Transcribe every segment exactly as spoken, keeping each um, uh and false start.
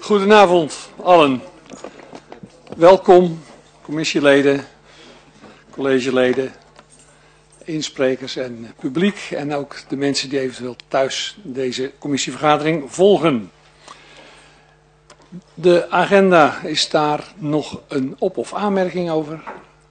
Goedenavond allen. Welkom, commissieleden, collegeleden, insprekers en publiek en ook de mensen die eventueel thuis deze commissievergadering volgen. De agenda, is daar nog een op- of aanmerking over?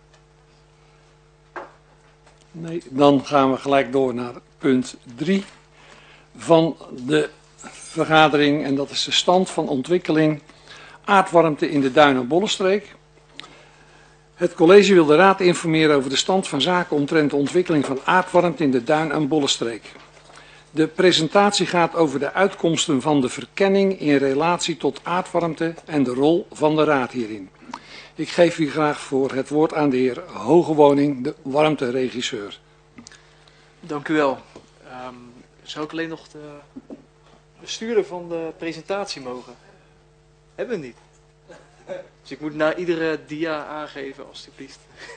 Nee, dan gaan we gelijk door naar punt drie van de vergadering en dat is de stand van ontwikkeling aardwarmte in de Duin- en Bollenstreek. Het college wil de raad informeren over de stand van zaken omtrent de ontwikkeling van aardwarmte in de Duin- en Bollenstreek. De presentatie gaat over de uitkomsten van de verkenning in relatie tot aardwarmte en de rol van de raad hierin. Ik geef u graag voor het woord aan de heer Hogewoning, de warmteregisseur. Dank u wel. Um, zou ik alleen nog de bestuurder van de presentatie mogen? Hebben we niet. Dus ik moet na iedere dia aangeven, alstublieft.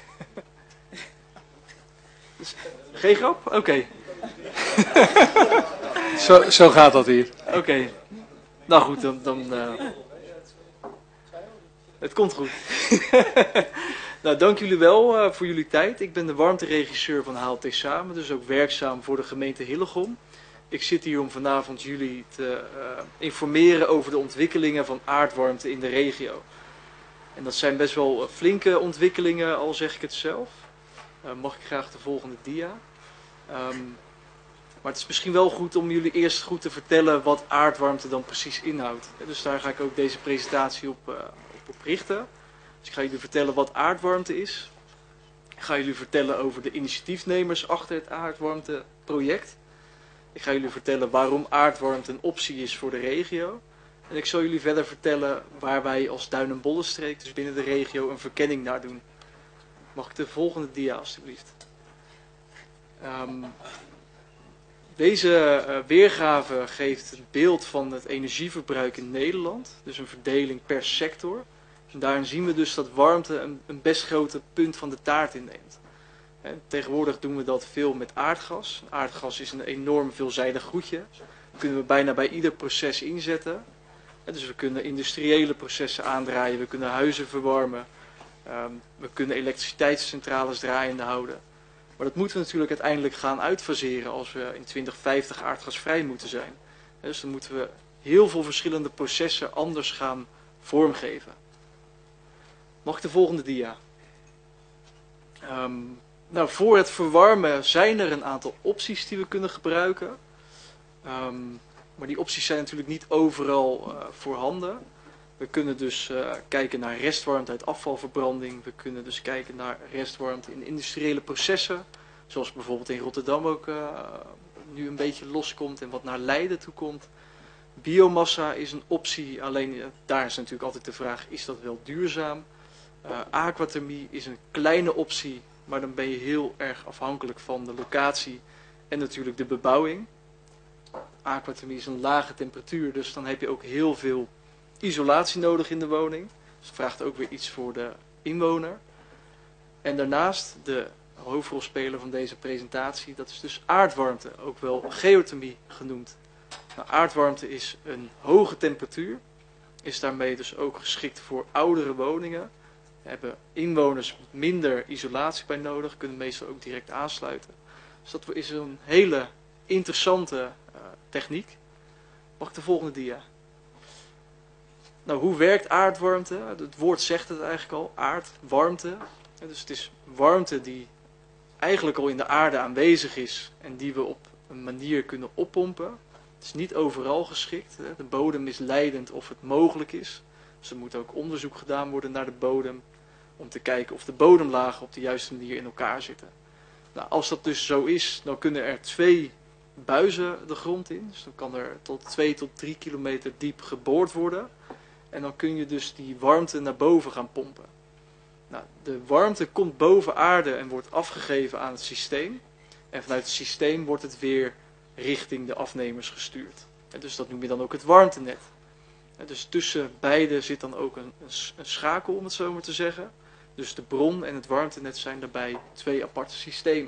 Dus, geen grap? Oké. Okay. Zo, zo gaat dat hier. Oké. Okay. Nou goed, dan... dan uh... Het komt goed. Nou, dank jullie wel uh, voor jullie tijd. Ik ben de warmteregisseur van H L T Samen, dus ook werkzaam voor de gemeente Hillegom. Ik zit hier om vanavond jullie te uh, informeren over de ontwikkelingen van aardwarmte in de regio. En dat zijn best wel flinke ontwikkelingen, al zeg ik het zelf. Uh, mag ik graag de volgende dia. Um, maar het is misschien wel goed om jullie eerst goed te vertellen wat aardwarmte dan precies inhoudt. Dus daar ga ik ook deze presentatie op, uh, op, op richten. Dus ik ga jullie vertellen wat aardwarmte is. Ik ga jullie vertellen over de initiatiefnemers achter het aardwarmteproject. Ik ga jullie vertellen waarom aardwarmte een optie is voor de regio. En ik zal jullie verder vertellen waar wij als Duin- en Bollenstreek, dus binnen de regio, een verkenning naar doen. Mag ik de volgende dia alstublieft? Um, deze uh, weergave geeft het beeld van het energieverbruik in Nederland. Dus een verdeling per sector. En daarin zien we dus dat warmte een, een best grote punt van de taart inneemt. En tegenwoordig doen we dat veel met aardgas. Aardgas is een enorm veelzijdig goedje. Dat kunnen we bijna bij ieder proces inzetten. En dus we kunnen industriële processen aandraaien, we kunnen huizen verwarmen. Um, we kunnen elektriciteitscentrales draaiende houden. Maar dat moeten we natuurlijk uiteindelijk gaan uitfaseren als we in twintig vijftig aardgasvrij moeten zijn. En dus dan moeten we heel veel verschillende processen anders gaan vormgeven. Mag ik de volgende dia? Um, nou, voor het verwarmen zijn er een aantal opties die we kunnen gebruiken. Um, maar die opties zijn natuurlijk niet overal uh, voorhanden. We kunnen dus uh, kijken naar restwarmte uit afvalverbranding. We kunnen dus kijken naar restwarmte in industriële processen. Zoals bijvoorbeeld in Rotterdam ook uh, nu een beetje loskomt en wat naar Leiden toe komt. Biomassa is een optie, alleen uh, daar is natuurlijk altijd de vraag, is dat wel duurzaam? Uh, aquathermie is een kleine optie, maar dan ben je heel erg afhankelijk van de locatie en natuurlijk de bebouwing. Aquathermie is een lage temperatuur, dus dan heb je ook heel veel isolatie nodig in de woning. Dus dat vraagt ook weer iets voor de inwoner. En daarnaast de hoofdrolspeler van deze presentatie, dat is dus aardwarmte, ook wel geothermie genoemd. Nou, aardwarmte is een hoge temperatuur, is daarmee dus ook geschikt voor oudere woningen. Hebben inwoners minder isolatie bij nodig, kunnen meestal ook direct aansluiten. Dus dat is een hele interessante uh, techniek. Mag ik de volgende dia? Nou, hoe werkt aardwarmte? Het woord zegt het eigenlijk al, aardwarmte. Dus het is warmte die eigenlijk al in de aarde aanwezig is en die we op een manier kunnen oppompen. Het is niet overal geschikt. De bodem is leidend of het mogelijk is. Dus er moet ook onderzoek gedaan worden naar de bodem om te kijken of de bodemlagen op de juiste manier in elkaar zitten. Nou, als dat dus zo is, dan kunnen er twee buizen de grond in. Dus dan kan er tot twee tot drie kilometer diep geboord worden. En dan kun je dus die warmte naar boven gaan pompen. Nou, de warmte komt boven aarde en wordt afgegeven aan het systeem. En vanuit het systeem wordt het weer richting de afnemers gestuurd. En dus dat noem je dan ook het warmtenet. En dus tussen beide zit dan ook een, een schakel, om het zo maar te zeggen. Dus de bron en het warmtenet zijn daarbij twee aparte systemen.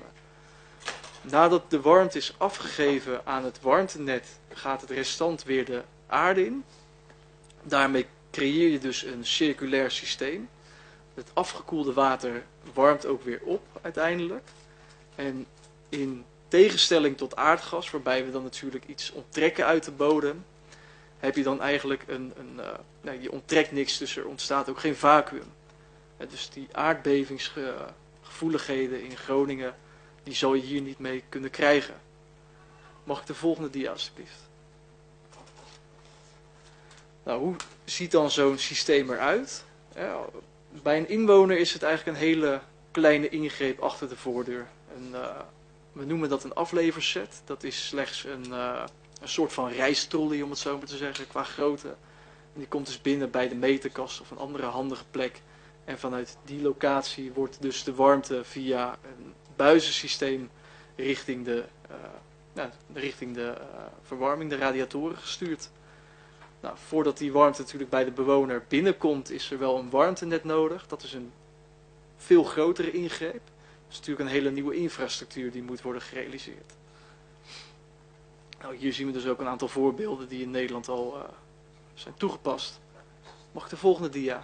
Nadat de warmte is afgegeven aan het warmtenet, gaat het restant weer de aarde in. Daarmee creëer je dus een circulair systeem. Het afgekoelde water warmt ook weer op uiteindelijk. En in tegenstelling tot aardgas, waarbij we dan natuurlijk iets onttrekken uit de bodem, heb je dan eigenlijk een, een uh, nou, je onttrekt niks, dus er ontstaat ook geen vacuüm. Uh, dus die aardbevingsgevoeligheden in Groningen, die zal je hier niet mee kunnen krijgen. Mag ik de volgende dia alsjeblieft? Nou, hoe ziet dan zo'n systeem eruit? Ja, bij een inwoner is het eigenlijk een hele kleine ingreep achter de voordeur. En, uh, we noemen dat een afleverset. Dat is slechts een, uh, een soort van rijsttrolley, om het zo maar te zeggen, qua grootte. En die komt dus binnen bij de meterkast of een andere handige plek. En vanuit die locatie wordt dus de warmte via een buizensysteem richting de, uh, nou, richting de uh, verwarming, de radiatoren gestuurd. Nou, voordat die warmte natuurlijk bij de bewoner binnenkomt, is er wel een warmtenet nodig. Dat is een veel grotere ingreep. Dat is natuurlijk een hele nieuwe infrastructuur die moet worden gerealiseerd. Nou, hier zien we dus ook een aantal voorbeelden die in Nederland al uh, zijn toegepast. Mag ik de volgende dia?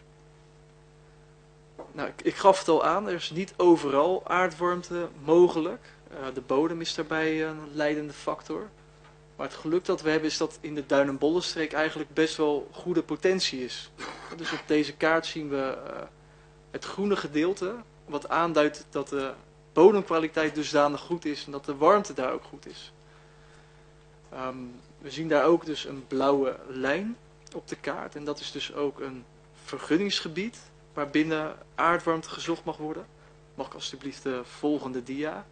Nou, ik, ik gaf het al aan, er is niet overal aardwarmte mogelijk. Uh, de bodem is daarbij een leidende factor. Maar het geluk dat we hebben is dat in de Duin- en Bollenstreek eigenlijk best wel goede potentie is. Dus op deze kaart zien we uh, het groene gedeelte, wat aanduidt dat de bodemkwaliteit dusdanig goed is en dat de warmte daar ook goed is. Um, we zien daar ook dus een blauwe lijn op de kaart en dat is dus ook een vergunningsgebied waarbinnen aardwarmte gezocht mag worden. Mag ik alsjeblieft de volgende dia?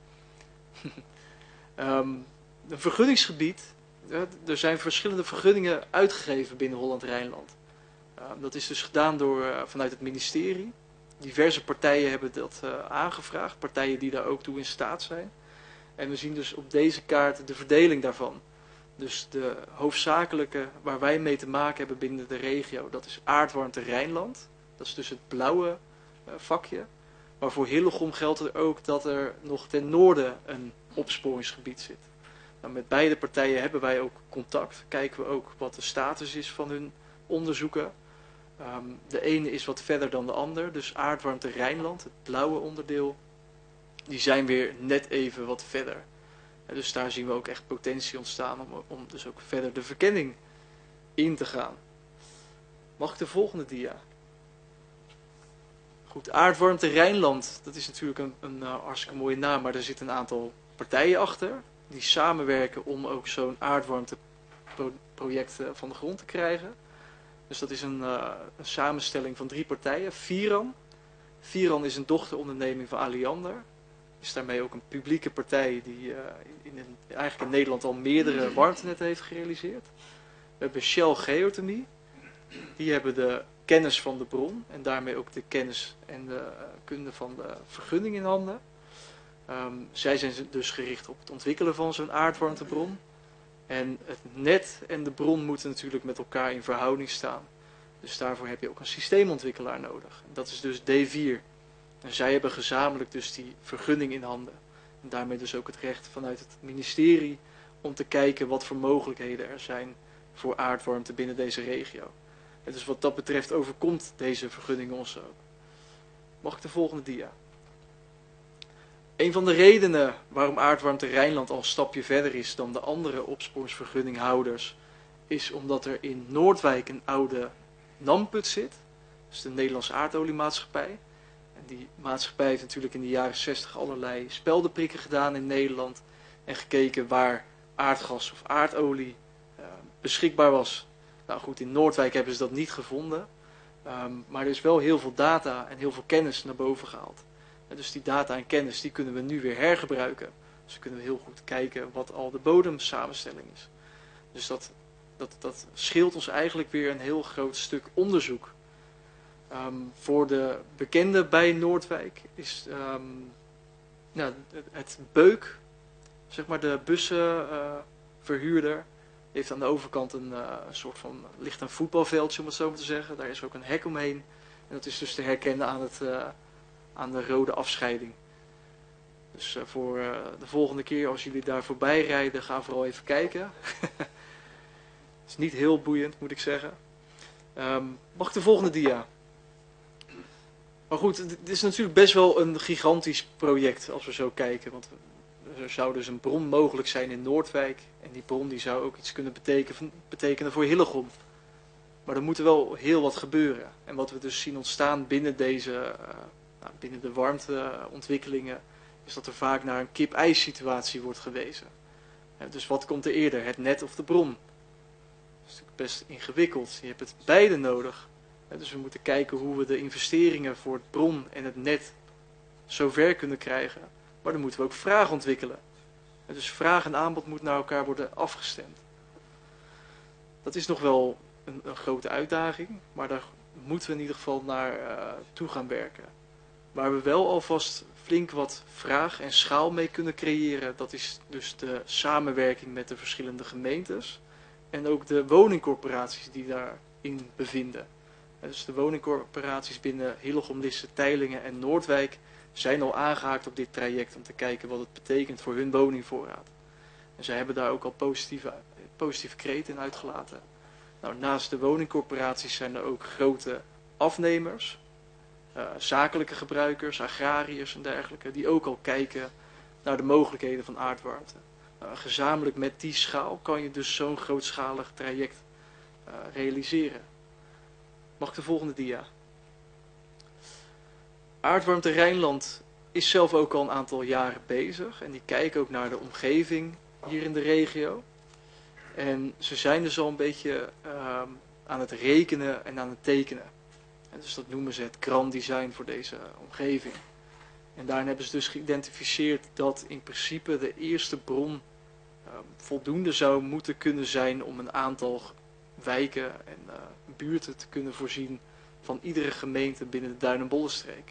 um, een vergunningsgebied, er zijn verschillende vergunningen uitgegeven binnen Holland-Rijnland. Uh, dat is dus gedaan door, uh, vanuit het ministerie. Diverse partijen hebben dat uh, aangevraagd, partijen die daar ook toe in staat zijn. En we zien dus op deze kaart de verdeling daarvan. Dus de hoofdzakelijke waar wij mee te maken hebben binnen de regio, dat is aardwarmte Rijnland. Dat is dus het blauwe uh, vakje. Maar voor Hillegom geldt er ook dat er nog ten noorden een opsporingsgebied zit. Nou, met beide partijen hebben wij ook contact. Kijken we ook wat de status is van hun onderzoeken. Um, de ene is wat verder dan de ander. Dus aardwarmte Rijnland, het blauwe onderdeel, die zijn weer net even wat verder. En dus daar zien we ook echt potentie ontstaan om, om dus ook verder de verkenning in te gaan. Mag ik de volgende dia? Goed, aardwarmte Rijnland, dat is natuurlijk een, een uh, hartstikke mooie naam, maar er zitten een aantal partijen achter die samenwerken om ook zo'n aardwarmteproject uh, van de grond te krijgen. Dus dat is een, uh, een samenstelling van drie partijen. Viran. Viran is een dochteronderneming van Aliander. Is daarmee ook een publieke partij die uh, in, in, eigenlijk in Nederland al meerdere warmtenetten heeft gerealiseerd. We hebben Shell Geothermie. Die hebben de kennis van de bron en daarmee ook de kennis en de uh, kunde van de vergunning in handen. Um, zij zijn dus gericht op het ontwikkelen van zo'n aardwarmtebron. En het net en de bron moeten natuurlijk met elkaar in verhouding staan. Dus daarvoor heb je ook een systeemontwikkelaar nodig. En dat is dus D vier. En zij hebben gezamenlijk dus die vergunning in handen. En daarmee dus ook het recht vanuit het ministerie om te kijken wat voor mogelijkheden er zijn voor aardwarmte binnen deze regio. En dus wat dat betreft overkomt deze vergunning ons ook. Mag ik de volgende dia? Een van de redenen waarom aardwarmte Rijnland al een stapje verder is dan de andere opsporingsvergunninghouders, is omdat er in Noordwijk een oude NAM-put zit. Dus de Nederlandse Aardoliemaatschappij. En die maatschappij heeft natuurlijk in de jaren zestig allerlei speldenprikken gedaan in Nederland. En gekeken waar aardgas of aardolie uh, beschikbaar was. Nou goed, in Noordwijk hebben ze dat niet gevonden. Um, maar er is wel heel veel data en heel veel kennis naar boven gehaald. En dus die data en kennis die kunnen we nu weer hergebruiken. Dus dan kunnen we heel goed kijken wat al de bodemsamenstelling is. Dus dat, dat, dat scheelt ons eigenlijk weer een heel groot stuk onderzoek. Um, voor de bekende bij Noordwijk is um, nou, het, het Beuk, zeg maar de bussenverhuurder, uh, heeft aan de overkant een uh, soort van, ligt een voetbalveldje om het zo maar te zeggen. Daar is ook een hek omheen. En dat is dus te herkennen aan, het, uh, aan de rode afscheiding. Dus uh, voor uh, de volgende keer als jullie daar voorbij rijden, ga vooral even kijken. Het is niet heel boeiend, moet ik zeggen. Um, mag ik de volgende dia? Maar goed, het is natuurlijk best wel een gigantisch project als we zo kijken. Want er zou dus een bron mogelijk zijn in Noordwijk. En die bron die zou ook iets kunnen betekenen, betekenen voor Hillegom. Maar er moet er wel heel wat gebeuren. En wat we dus zien ontstaan binnen deze, uh, nou, binnen de warmteontwikkelingen, is dat er vaak naar een kip-ei situatie wordt gewezen. En dus wat komt er eerder, het net of de bron? Dat is natuurlijk best ingewikkeld. Je hebt het beide nodig. En dus we moeten kijken hoe we de investeringen voor het bron en het net zover kunnen krijgen. Maar dan moeten we ook vraag ontwikkelen. En dus vraag en aanbod moet naar elkaar worden afgestemd. Dat is nog wel een, een grote uitdaging, maar daar moeten we in ieder geval naar uh, toe gaan werken. Waar we wel alvast flink wat vraag en schaal mee kunnen creëren, dat is dus de samenwerking met de verschillende gemeentes en ook de woningcorporaties die daarin bevinden. En dus de woningcorporaties binnen Hillegom, Lisse, Teylingen en Noordwijk zijn al aangehaakt op dit traject om te kijken wat het betekent voor hun woningvoorraad. En zij hebben daar ook al positieve, positieve kreten in uitgelaten. Nou, naast de woningcorporaties zijn er ook grote afnemers, uh, zakelijke gebruikers, agrariërs en dergelijke, die ook al kijken naar de mogelijkheden van aardwarmte. Uh, gezamenlijk met die schaal kan je dus zo'n grootschalig traject uh, realiseren. Mag ik de volgende dia? Aardwarmte Rijnland is zelf ook al een aantal jaren bezig en die kijken ook naar de omgeving hier in de regio. En ze zijn dus al een beetje uh, aan het rekenen en aan het tekenen. En dus dat noemen ze het grand design voor deze omgeving. En daarin hebben ze dus geïdentificeerd dat in principe de eerste bron uh, voldoende zou moeten kunnen zijn om een aantal wijken en uh, buurten te kunnen voorzien van iedere gemeente binnen de Duin- en Bollenstreek.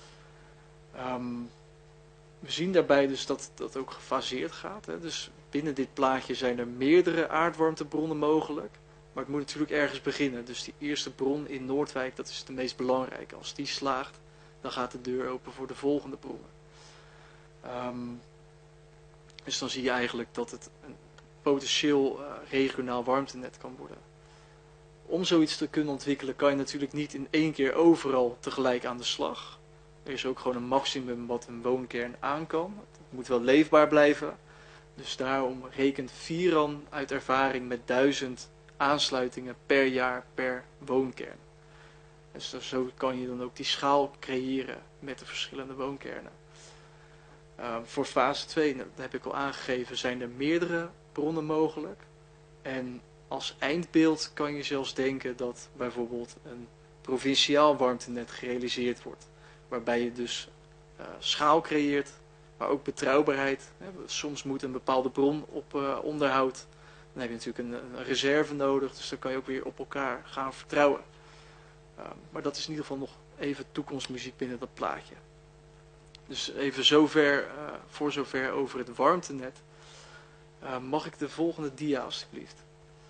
Um, we zien daarbij dus dat dat ook gefaseerd gaat. Hè. Dus binnen dit plaatje zijn er meerdere aardwarmtebronnen mogelijk. Maar het moet natuurlijk ergens beginnen. Dus die eerste bron in Noordwijk, dat is de meest belangrijke. Als die slaagt, dan gaat de deur open voor de volgende bronnen. Um, dus dan zie je eigenlijk dat het een potentieel uh, regionaal warmtenet kan worden. Om zoiets te kunnen ontwikkelen kan je natuurlijk niet in één keer overal tegelijk aan de slag. Er is ook gewoon een maximum wat een woonkern aan kan. Het moet wel leefbaar blijven. Dus daarom rekent Viran uit ervaring met duizend aansluitingen per jaar per woonkern. Dus zo kan je dan ook die schaal creëren met de verschillende woonkernen. Uh, voor fase twee, dat heb ik al aangegeven, zijn er meerdere bronnen mogelijk. En als eindbeeld kan je zelfs denken dat bijvoorbeeld een provinciaal warmtenet gerealiseerd wordt. Waarbij je dus uh, schaal creëert, maar ook betrouwbaarheid. Soms moet een bepaalde bron op uh, onderhoud. Dan heb je natuurlijk een, een reserve nodig, dus dan kan je ook weer op elkaar gaan vertrouwen. Uh, maar dat is in ieder geval nog even toekomstmuziek binnen dat plaatje. Dus even zover, uh, voor zover over het warmtenet. Uh, mag ik de volgende dia alstublieft?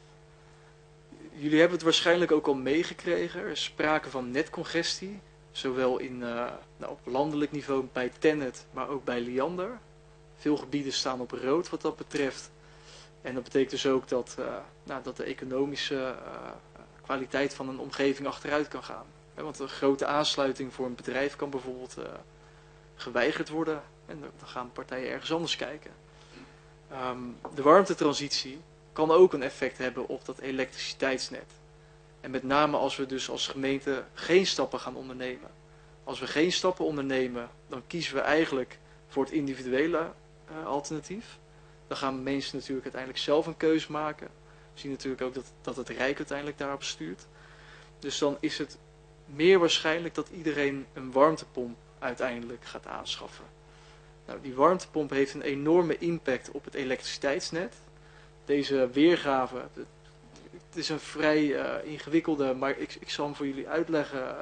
Jullie hebben het waarschijnlijk ook al meegekregen. Er is sprake van netcongestie. Zowel in, uh, nou, op landelijk niveau bij Tennet, maar ook bij Liander. Veel gebieden staan op rood wat dat betreft. En dat betekent dus ook dat, uh, nou, dat de economische uh, kwaliteit van een omgeving achteruit kan gaan. Want een grote aansluiting voor een bedrijf kan bijvoorbeeld uh, geweigerd worden. En dan gaan partijen ergens anders kijken. Um, de warmtetransitie kan ook een effect hebben op dat elektriciteitsnet. En met name als we dus als gemeente geen stappen gaan ondernemen. Als we geen stappen ondernemen, dan kiezen we eigenlijk voor het individuele uh, alternatief. Dan gaan mensen natuurlijk uiteindelijk zelf een keuze maken. We zien natuurlijk ook dat, dat het Rijk uiteindelijk daarop stuurt. Dus dan is het meer waarschijnlijk dat iedereen een warmtepomp uiteindelijk gaat aanschaffen. Nou, die warmtepomp heeft een enorme impact op het elektriciteitsnet. Deze weergave, het is een vrij uh, ingewikkelde, maar ik, ik zal hem voor jullie uitleggen.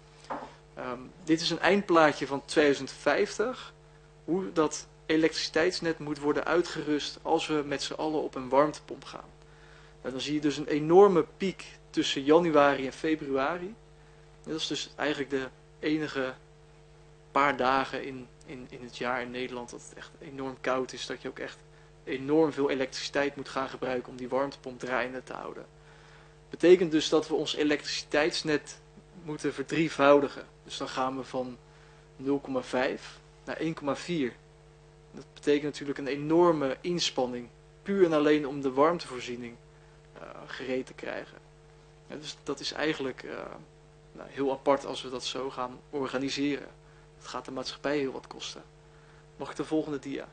Um, dit is een eindplaatje van tweeduizend vijftig. Hoe dat elektriciteitsnet moet worden uitgerust als we met z'n allen op een warmtepomp gaan. Nou, dan zie je dus een enorme piek tussen januari en februari. Dat is dus eigenlijk de enige paar dagen in, in, in het jaar in Nederland dat het echt enorm koud is. Dat je ook echt enorm veel elektriciteit moet gaan gebruiken om die warmtepomp draaiende te houden. Betekent dus dat we ons elektriciteitsnet moeten verdrievoudigen. Dus dan gaan we van nul komma vijf naar één komma vier. Dat betekent natuurlijk een enorme inspanning, puur en alleen om de warmtevoorziening uh, gereed te krijgen. Ja, dus dat is eigenlijk uh, nou, heel apart als we dat zo gaan organiseren. Het gaat de maatschappij heel wat kosten. Mag ik de volgende dia?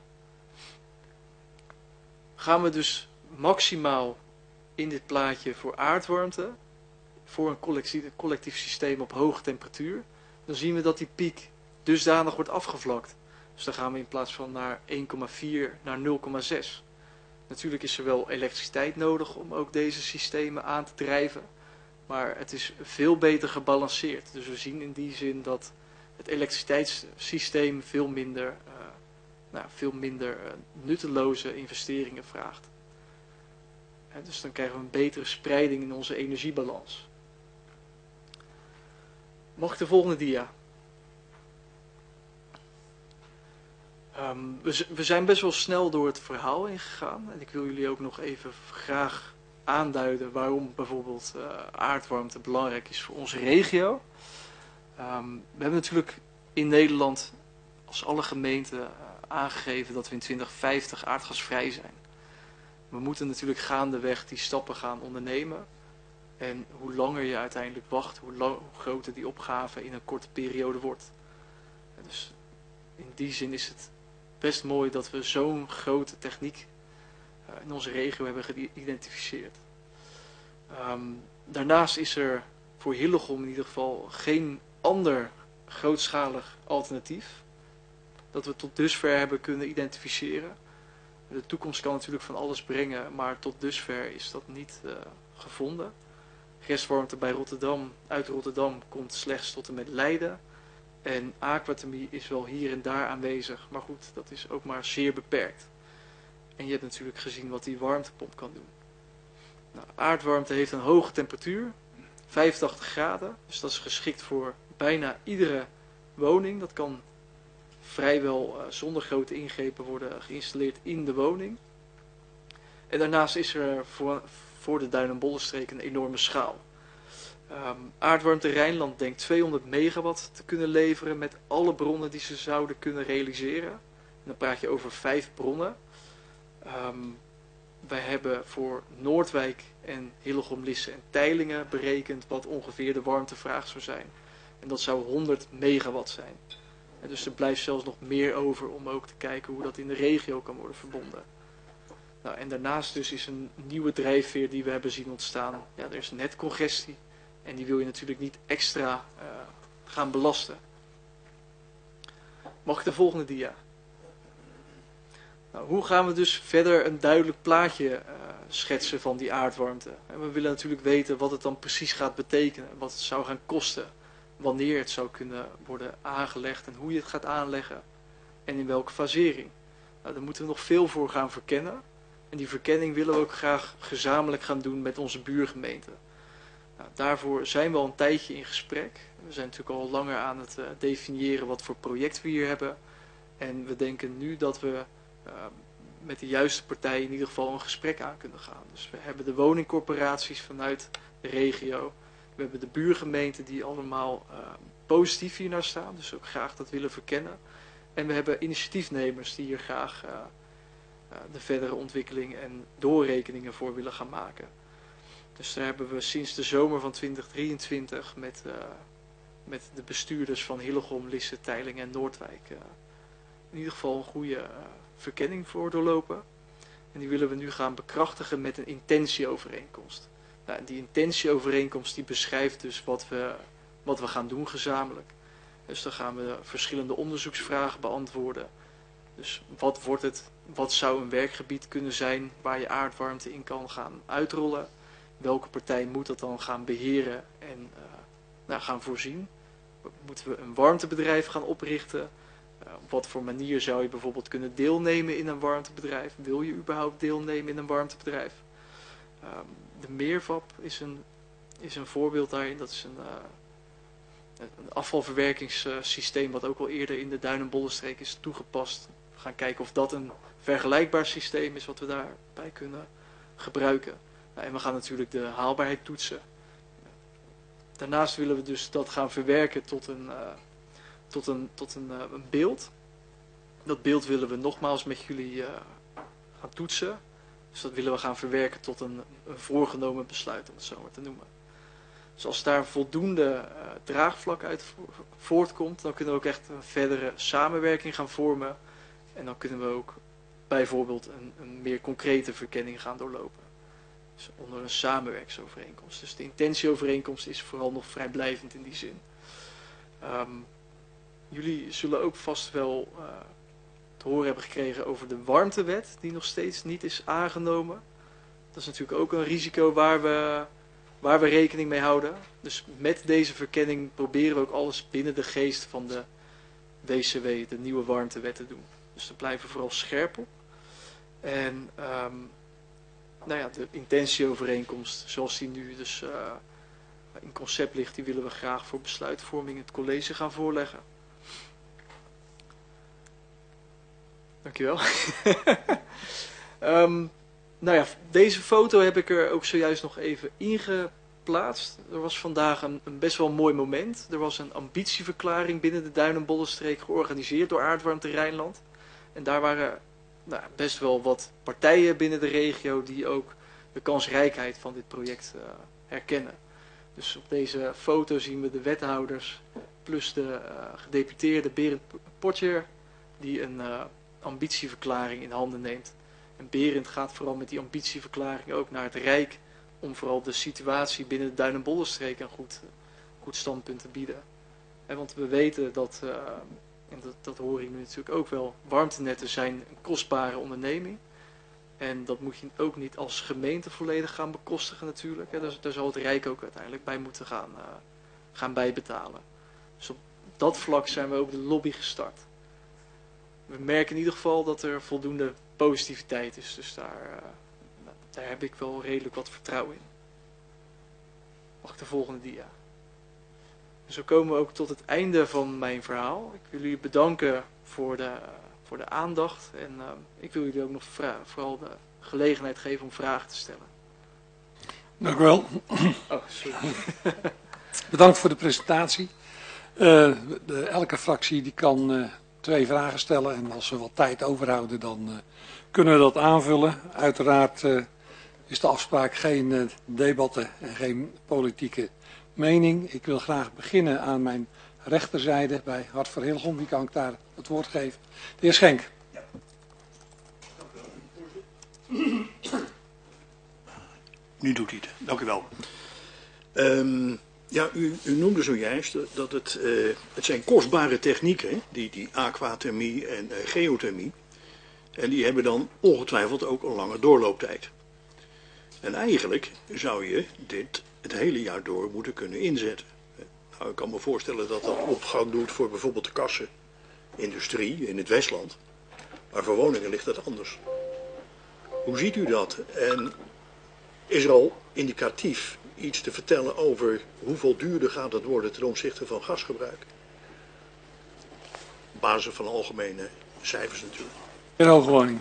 Gaan we dus maximaal in dit plaatje voor aardwarmte, voor een collectief, collectief systeem op hoge temperatuur, dan zien we dat die piek dusdanig wordt afgevlakt. Dus dan gaan we in plaats van naar één komma vier naar nul komma zes. Natuurlijk is er wel elektriciteit nodig om ook deze systemen aan te drijven, maar het is veel beter gebalanceerd. Dus we zien in die zin dat het elektriciteitssysteem veel minder, uh, nou, veel minder uh, nutteloze investeringen vraagt. En dus dan krijgen we een betere spreiding in onze energiebalans. Mag ik de volgende dia? Um, we, we zijn best wel snel door het verhaal ingegaan. En ik wil jullie ook nog even graag aanduiden waarom bijvoorbeeld uh, aardwarmte belangrijk is voor onze regio. Um, we hebben natuurlijk in Nederland als alle gemeenten uh, aangegeven dat we in twintig vijftig aardgasvrij zijn. We moeten natuurlijk gaandeweg die stappen gaan ondernemen. En hoe langer je uiteindelijk wacht, hoe, lang, hoe groter die opgave in een korte periode wordt. En dus in die zin is het best mooi dat we zo'n grote techniek uh, in onze regio hebben geïdentificeerd. Um, daarnaast is er voor Hillegom in ieder geval geen ander grootschalig alternatief dat we tot dusver hebben kunnen identificeren. De toekomst kan natuurlijk van alles brengen, maar tot dusver is dat niet uh, gevonden. Restwarmte bij Rotterdam, uit Rotterdam komt slechts tot en met Leiden. En aquathermie is wel hier en daar aanwezig, maar goed, dat is ook maar zeer beperkt. En je hebt natuurlijk gezien wat die warmtepomp kan doen. Nou, aardwarmte heeft een hoge temperatuur, vijfentachtig graden, dus dat is geschikt voor bijna iedere woning. Dat kan vrijwel uh, zonder grote ingrepen worden geïnstalleerd in de woning. En daarnaast is er voor, voor de Duin- en Bollenstreek een enorme schaal. Um, Aardwarmte Rijnland denkt tweehonderd megawatt te kunnen leveren met alle bronnen die ze zouden kunnen realiseren. En dan praat je over vijf bronnen. Um, wij hebben voor Noordwijk en Hillegom, Lisse en Teylingen berekend wat ongeveer de warmtevraag zou zijn. En dat zou honderd megawatt zijn. En dus er blijft zelfs nog meer over om ook te kijken hoe dat in de regio kan worden verbonden. Nou, en daarnaast dus is een nieuwe drijfveer die we hebben zien ontstaan. Ja, er is netcongestie en die wil je natuurlijk niet extra uh, gaan belasten. Mag ik de volgende dia? Nou, hoe gaan we dus verder een duidelijk plaatje uh, schetsen van die aardwarmte? En we willen natuurlijk weten wat het dan precies gaat betekenen, wat het zou gaan kosten, wanneer het zou kunnen worden aangelegd en hoe je het gaat aanleggen en in welke fasering. Nou, daar moeten we nog veel voor gaan verkennen. En die verkenning willen we ook graag gezamenlijk gaan doen met onze buurgemeenten. Nou, daarvoor zijn we al een tijdje in gesprek. We zijn natuurlijk al langer aan het uh, definiëren wat voor project we hier hebben. En we denken nu dat we uh, met de juiste partijen in ieder geval een gesprek aan kunnen gaan. Dus we hebben de woningcorporaties vanuit de regio. We hebben de buurgemeenten die allemaal uh, positief hier naar staan. Dus ook graag dat willen verkennen. En we hebben initiatiefnemers die hier graag uh, uh, de verdere ontwikkeling en doorrekeningen voor willen gaan maken. Dus daar hebben we sinds de zomer van twintig drieëntwintig met, uh, met de bestuurders van Hillegom, Lisse, Teylingen en Noordwijk uh, in ieder geval een goede uh, verkenning voor doorlopen. En die willen we nu gaan bekrachtigen met een intentieovereenkomst. Nou, die intentieovereenkomst die beschrijft dus wat we, wat we gaan doen gezamenlijk. Dus dan gaan we verschillende onderzoeksvragen beantwoorden. Dus wat wordt het, wat zou een werkgebied kunnen zijn waar je aardwarmte in kan gaan uitrollen? Welke partij moet dat dan gaan beheren en uh, nou, gaan voorzien? Moeten we een warmtebedrijf gaan oprichten? Uh, op wat voor manier zou je bijvoorbeeld kunnen deelnemen in een warmtebedrijf? Wil je überhaupt deelnemen in een warmtebedrijf? Uh, de Meervap is een, is een voorbeeld daarin. Dat is een, uh, een afvalverwerkingssysteem wat ook al eerder in de Duin- en Bollenstreek is toegepast. We gaan kijken of dat een vergelijkbaar systeem is wat we daarbij kunnen gebruiken. En we gaan natuurlijk de haalbaarheid toetsen. Daarnaast willen we dus dat gaan verwerken tot een, uh, tot een, tot een, uh, een beeld. Dat beeld willen we nogmaals met jullie uh, gaan toetsen. Dus dat willen we gaan verwerken tot een, een voorgenomen besluit, om het zo maar te noemen. Dus als daar voldoende uh, draagvlak uit voortkomt, dan kunnen we ook echt een verdere samenwerking gaan vormen. En dan kunnen we ook bijvoorbeeld een, een meer concrete verkenning gaan doorlopen. Dus onder een samenwerksovereenkomst. Dus de intentieovereenkomst is vooral nog vrijblijvend in die zin. Um, jullie zullen ook vast wel uh, te horen hebben gekregen over de warmtewet, die nog steeds niet is aangenomen. Dat is natuurlijk ook een risico waar we, waar we rekening mee houden. Dus met deze verkenning proberen we ook alles binnen de geest van de W C W, de nieuwe warmtewet, te doen. Dus daar blijven we vooral scherp op. En um, nou ja, de intentieovereenkomst, zoals die nu dus uh, in concept ligt, die willen we graag voor besluitvorming het college gaan voorleggen. Dankjewel. um, nou ja, deze foto heb ik er ook zojuist nog even ingeplaatst. Er was vandaag een, een best wel mooi moment. Er was een ambitieverklaring binnen de Duin- en Bollenstreek georganiseerd door Aardwarmte Rijnland. En daar waren nou, best wel wat partijen binnen de regio die ook de kansrijkheid van dit project uh, herkennen. Dus op deze foto zien we de wethouders plus de uh, gedeputeerde Berend Potjer die een uh, ambitieverklaring in handen neemt. En Berend gaat vooral met die ambitieverklaring ook naar het Rijk om vooral de situatie binnen de Duin- en Bollenstreek een goed, goed standpunt te bieden. En want we weten dat, uh, en dat, dat horen jullie natuurlijk ook wel, warmtenetten zijn een kostbare onderneming. En dat moet je ook niet als gemeente volledig gaan bekostigen natuurlijk. Daar, daar zal het Rijk ook uiteindelijk bij moeten gaan, uh, gaan bijbetalen. Dus op dat vlak zijn we ook de lobby gestart. We merken in ieder geval dat er voldoende positiviteit is. Dus daar, uh, daar heb ik wel redelijk wat vertrouwen in. Mag ik de volgende dia? En zo komen we ook tot het einde van mijn verhaal. Ik wil jullie bedanken voor de, uh, voor de aandacht. En uh, ik wil jullie ook nog vooral de gelegenheid geven om vragen te stellen. Dank u wel. Oh, sorry. Bedankt voor de presentatie. Uh, de, elke fractie die kan uh, twee vragen stellen. En als we wat tijd overhouden, dan uh, kunnen we dat aanvullen. Uiteraard uh, is de afspraak geen uh, debatten en geen politieke mening. Ik wil graag beginnen aan mijn rechterzijde bij Hart voor Hillegom. Wie kan ik daar het woord geven? De heer Schenk. Ja. Dank u wel. Nu doet hij het. Dank u wel. Um, ja, u, u noemde zojuist dat het, uh, het zijn kostbare technieken, die, die aquathermie en uh, geothermie. En die hebben dan ongetwijfeld ook een lange doorlooptijd. En eigenlijk zou je dit het hele jaar door moeten kunnen inzetten. Nou, ik kan me voorstellen dat dat opgang doet voor bijvoorbeeld de kassenindustrie in het Westland. Maar voor woningen ligt dat anders. Hoe ziet u dat? En is er al indicatief iets te vertellen over hoeveel duurder gaat het worden ten opzichte van gasgebruik? Op basis van algemene cijfers natuurlijk. In hoogwoning.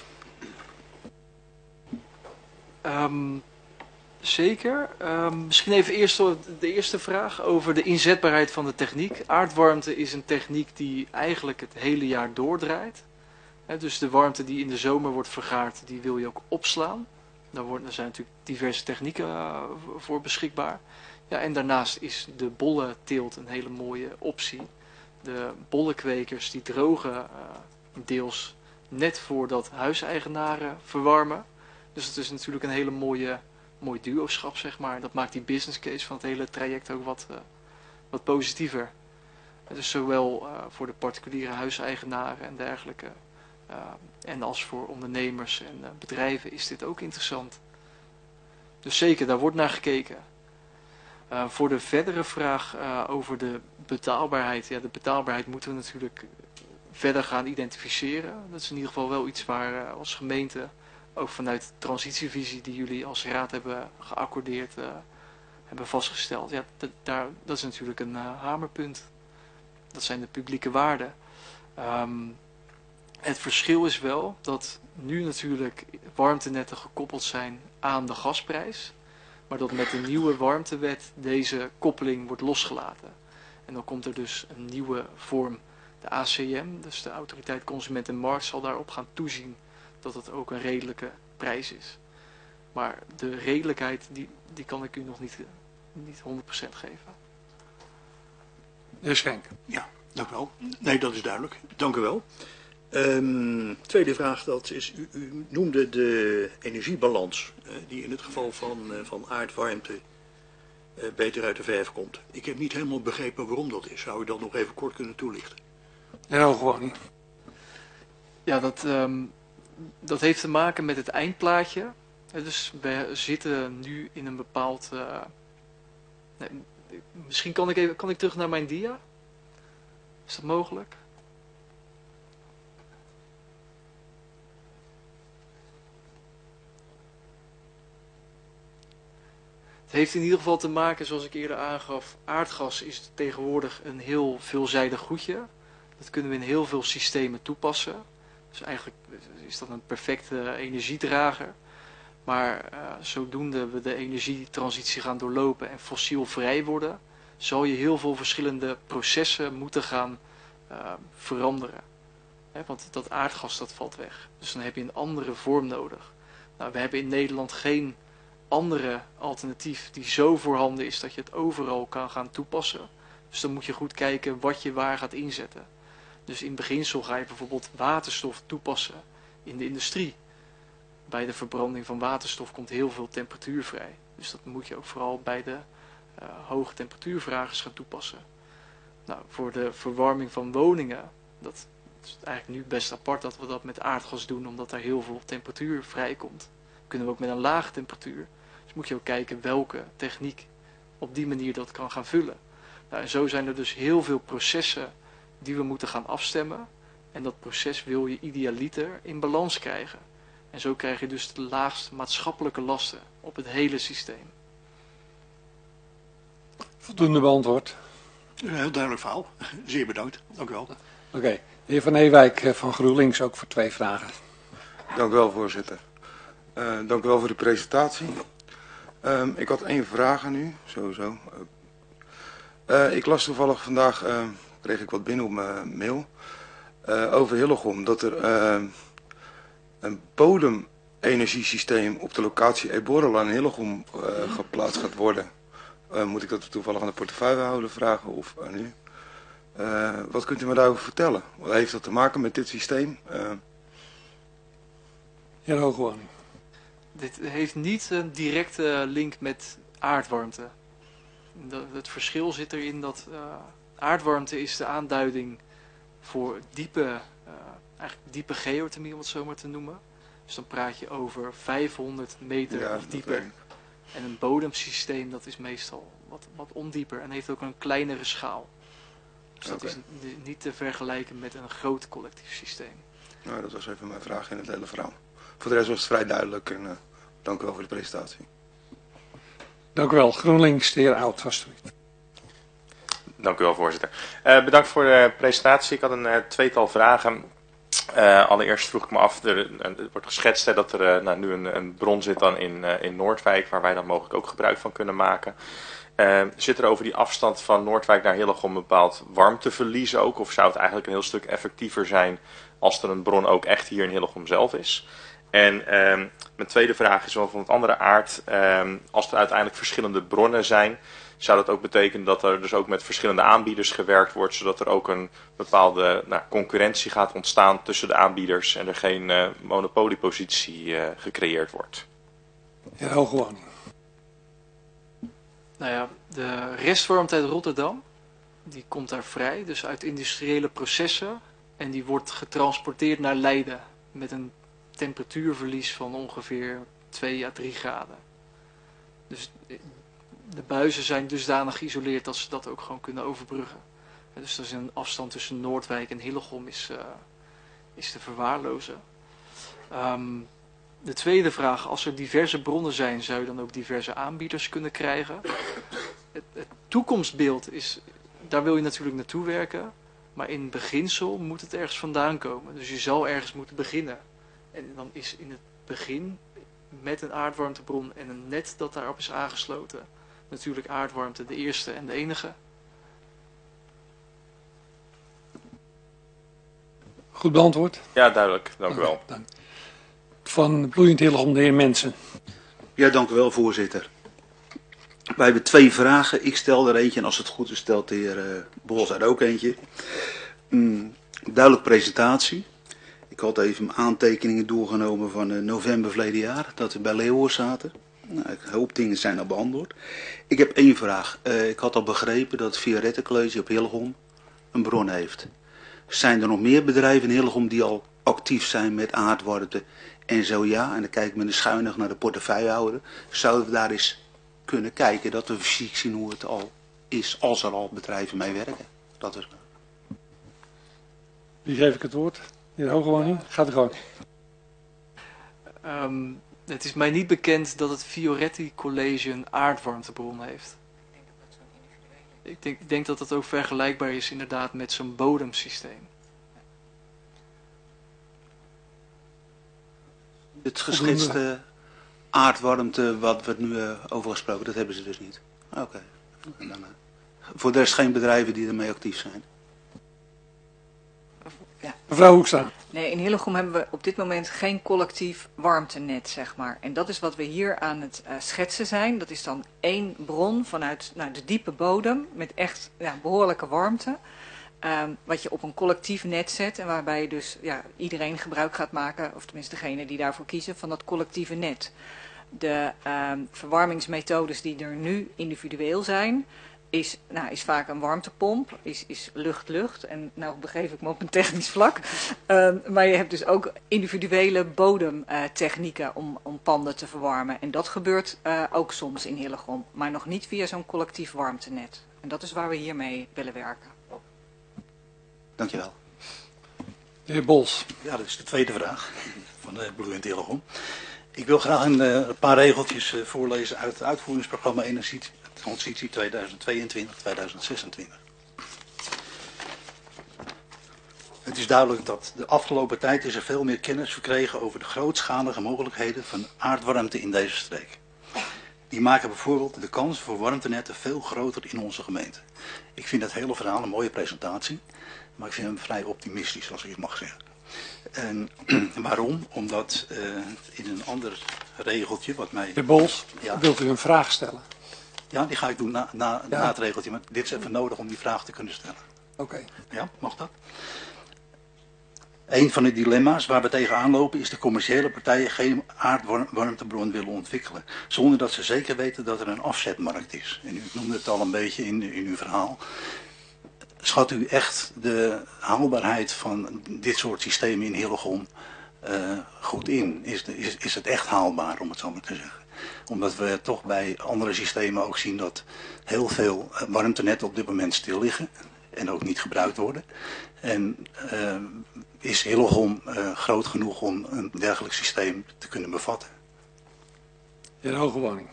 Um, zeker. Um, misschien even eerst de eerste vraag over de inzetbaarheid van de techniek. Aardwarmte is een techniek die eigenlijk het hele jaar doordraait. He, dus de warmte die in de zomer wordt vergaard, die wil je ook opslaan. Daar, wordt, daar zijn natuurlijk diverse technieken uh, voor beschikbaar. Ja, en daarnaast is de bollenteelt een hele mooie optie. De bollenkwekers die drogen uh, deels net voordat huiseigenaren verwarmen. Dus het is natuurlijk een hele mooie, mooi duoschap, zeg maar. Dat maakt die business case van het hele traject ook wat, uh, wat positiever. Dus zowel uh, voor de particuliere huiseigenaren en dergelijke, uh, en als voor ondernemers en uh, bedrijven is dit ook interessant. Dus zeker, daar wordt naar gekeken. Uh, voor de verdere vraag uh, over de betaalbaarheid. Ja, de betaalbaarheid moeten we natuurlijk verder gaan identificeren. Dat is in ieder geval wel iets waar uh, als gemeente, ook vanuit de transitievisie die jullie als raad hebben geaccordeerd, uh, hebben vastgesteld. Ja, dat, daar, dat is natuurlijk een uh, hamerpunt. Dat zijn de publieke waarden. Um, Het verschil is wel dat nu natuurlijk warmtenetten gekoppeld zijn aan de gasprijs, maar dat met de nieuwe warmtewet deze koppeling wordt losgelaten. En dan komt er dus een nieuwe vorm, de A C M, dus de Autoriteit Consument en Markt, zal daarop gaan toezien dat het ook een redelijke prijs is. Maar de redelijkheid, die, die kan ik u nog niet, niet honderd procent geven. De heer Schenk. Ja, dank u wel. Nee, dat is duidelijk. Dank u wel. Um, tweede vraag, dat is, u, u noemde de energiebalans, uh, die in het geval van, uh, van aardwarmte uh, beter uit de verf komt. Ik heb niet helemaal begrepen waarom dat is. Zou u dat nog even kort kunnen toelichten? Heer Hoogwoning. Ja, dat, um, dat heeft te maken met het eindplaatje. Dus we zitten nu in een bepaald... Uh, nee, misschien kan ik, even, kan ik terug naar mijn dia? Is dat mogelijk? Het heeft in ieder geval te maken, zoals ik eerder aangaf, aardgas is tegenwoordig een heel veelzijdig goedje. Dat kunnen we in heel veel systemen toepassen. Dus eigenlijk is dat een perfecte energiedrager. Maar uh, zodoende we de energietransitie gaan doorlopen en fossielvrij worden, zal je heel veel verschillende processen moeten gaan uh, veranderen. He, want dat aardgas dat valt weg. Dus dan heb je een andere vorm nodig. Nou, we hebben in Nederland geen andere alternatief die zo voorhanden is dat je het overal kan gaan toepassen. Dus dan moet je goed kijken wat je waar gaat inzetten. Dus in beginsel ga je bijvoorbeeld waterstof toepassen in de industrie. Bij de verbranding van waterstof komt heel veel temperatuur vrij. Dus dat moet je ook vooral bij de uh, hoge temperatuurvragers gaan toepassen. Nou, voor de verwarming van woningen, dat is eigenlijk nu best apart dat we dat met aardgas doen, omdat daar heel veel temperatuur vrijkomt. Kunnen we ook met een lage temperatuur. Dus moet je ook kijken welke techniek op die manier dat kan gaan vullen. Nou, en zo zijn er dus heel veel processen die we moeten gaan afstemmen. En dat proces wil je idealiter in balans krijgen. En zo krijg je dus de laagste maatschappelijke lasten op het hele systeem. Voldoende beantwoord. Een heel duidelijk verhaal. Zeer bedankt. Dank u wel. Oké. Okay. De heer Van Ewijk van GroenLinks ook voor twee vragen. Dank u wel, voorzitter. Uh, dank u wel voor de presentatie. Uh, ik had één vraag aan u, sowieso. Uh, ik las toevallig vandaag, uh, kreeg ik wat binnen op mijn mail, uh, over Hillegom, dat er uh, een bodemenergiesysteem op de locatie Eborrela in Hillegom uh, geplaatst gaat worden. Uh, moet ik dat toevallig aan de portefeuillehouder vragen of aan u? Uh, wat kunt u me daarover vertellen? Wat heeft dat te maken met dit systeem? Uh... Heer Hoogwoning. Dit heeft niet een directe link met aardwarmte. Het verschil zit erin dat uh, aardwarmte is de aanduiding voor diepe, uh, eigenlijk diepe geothermie, om het zo maar te noemen. Dus dan praat je over vijfhonderd meter ja, of dieper. En een bodemsysteem dat is meestal wat, wat ondieper en heeft ook een kleinere schaal. Dus dat okay. is niet te vergelijken met een groot collectief systeem. Nou, dat was even mijn vraag in het hele verhaal. Voor de rest was het vrij duidelijk en uh, dank u wel voor de presentatie. Dank u wel. GroenLinks, de heer Oud, alstublieft. Dank u wel, voorzitter. Uh, bedankt voor de presentatie. Ik had een uh, tweetal vragen. Uh, allereerst vroeg ik me af, er, er wordt geschetst hè, dat er uh, nou, nu een, een bron zit dan in, uh, in Noordwijk, waar wij dan mogelijk ook gebruik van kunnen maken. Uh, zit er over die afstand van Noordwijk naar Hillegom bepaald warmteverlies ook? Of zou het eigenlijk een heel stuk effectiever zijn als er een bron ook echt hier in Hillegom zelf is? En uh, mijn tweede vraag is wel van het andere aard. Uh, als er uiteindelijk verschillende bronnen zijn, zou dat ook betekenen dat er dus ook met verschillende aanbieders gewerkt wordt, zodat er ook een bepaalde nou, concurrentie gaat ontstaan tussen de aanbieders en er geen uh, monopoliepositie uh, gecreëerd wordt? Ja, Hoogwoning. Nou ja, de restwarmte uit Rotterdam, die komt daar vrij, dus uit industriële processen. En die wordt getransporteerd naar Leiden met een temperatuurverlies van ongeveer twee à drie graden. Dus de buizen zijn dusdanig geïsoleerd dat ze dat ook gewoon kunnen overbruggen. Dus dat is een afstand tussen Noordwijk en Hillegom is, uh, is te verwaarlozen. Um, de tweede vraag, als er diverse bronnen zijn, zou je dan ook diverse aanbieders kunnen krijgen? Het, het toekomstbeeld is, daar wil je natuurlijk naartoe werken. Maar in beginsel moet het ergens vandaan komen. Dus je zal ergens moeten beginnen. En dan is in het begin met een aardwarmtebron en een net dat daarop is aangesloten natuurlijk aardwarmte de eerste en de enige. Goed beantwoord. Ja, duidelijk. Dank u Oké, wel. dank. Van Bloeiend Hillegom, de heer Mensen. Ja, dank u wel, voorzitter. Wij hebben twee vragen. Ik stel er eentje en als het goed is stelt de heer uh, Bols er ook eentje. Mm, duidelijk presentatie. Ik had even aantekeningen doorgenomen van uh, november verleden jaar, dat we bij Leeuwen zaten. Nou, een hoop dingen zijn al beantwoord. Ik heb één vraag. Uh, ik had al begrepen dat Viaretti College op Hillegom een bron heeft. Zijn er nog meer bedrijven in Hillegom die al actief zijn met aardwarmte? En zo ja, en dan kijk ik met een schuinig naar de portefeuillehouder. Zouden we daar eens kunnen kijken dat we fysiek zien hoe het al is als er al bedrijven mee werken? Dat is... Wie geef ik het woord? De heer Hogewoning, gaat er gewoon. Um, het is mij niet bekend dat het Viaretti College een aardwarmtebron heeft. Ik denk, ik denk dat dat ook vergelijkbaar is inderdaad met zo'n bodemsysteem. Het geschetste aardwarmte wat we het nu uh, over gesproken, dat hebben ze dus niet. Oké. Okay. Uh, voor de rest geen bedrijven die ermee actief zijn. Ja. Mevrouw Hoekstra. Nee, in Hillegom hebben we op dit moment geen collectief warmtenet, zeg maar. En dat is wat we hier aan het uh, schetsen zijn. Dat is dan één bron vanuit nou, de diepe bodem met echt ja, behoorlijke warmte. Um, wat je op een collectief net zet en waarbij dus ja, iedereen gebruik gaat maken, of tenminste degene die daarvoor kiezen, van dat collectieve net. De um, verwarmingsmethodes die er nu individueel zijn, is, nou, is vaak een warmtepomp, is, is lucht-lucht. En nou begeef ik me op een technisch vlak. Um, maar je hebt dus ook individuele bodemtechnieken uh, om, om panden te verwarmen. En dat gebeurt uh, ook soms in Hillegom, maar nog niet via zo'n collectief warmtenet. En dat is waar we hiermee willen werken. Dankjewel. De heer Bols. Ja, dat is de tweede vraag van de Bloeiend Hillegom. Ik wil graag een, een paar regeltjes uh, voorlezen uit het uitvoeringsprogramma Energie Transitie tweeduizend tweeëntwintig tot tweeduizend zesentwintig. Het is duidelijk dat de afgelopen tijd is er veel meer kennis verkregen over de grootschalige mogelijkheden van aardwarmte in deze streek. Die maken bijvoorbeeld de kans voor warmtenetten veel groter in onze gemeente. Ik vind het hele verhaal een mooie presentatie, maar ik vind hem vrij optimistisch, als ik het mag zeggen. En waarom? Omdat uh, in een ander regeltje wat mij... Heer Bols, ja. Wilt u een vraag stellen? Ja, die ga ik doen na, na, ja. na het regeltje, maar dit is even nodig om die vraag te kunnen stellen. Oké. Okay. Ja, mag dat? Een van de dilemma's waar we tegenaan lopen is de commerciële partijen geen aardwarmtebron willen ontwikkelen, zonder dat ze zeker weten dat er een afzetmarkt is. En u noemde het al een beetje in, in uw verhaal. Schat u echt de haalbaarheid van dit soort systemen in Hillegom uh, goed in? Is, de, is, is het echt haalbaar, om het zo maar te zeggen? Omdat we toch bij andere systemen ook zien dat heel veel warmtenetten op dit moment stil liggen en ook niet gebruikt worden. En uh, is Hillegom uh, groot genoeg om een dergelijk systeem te kunnen bevatten? De heer Hogewoning.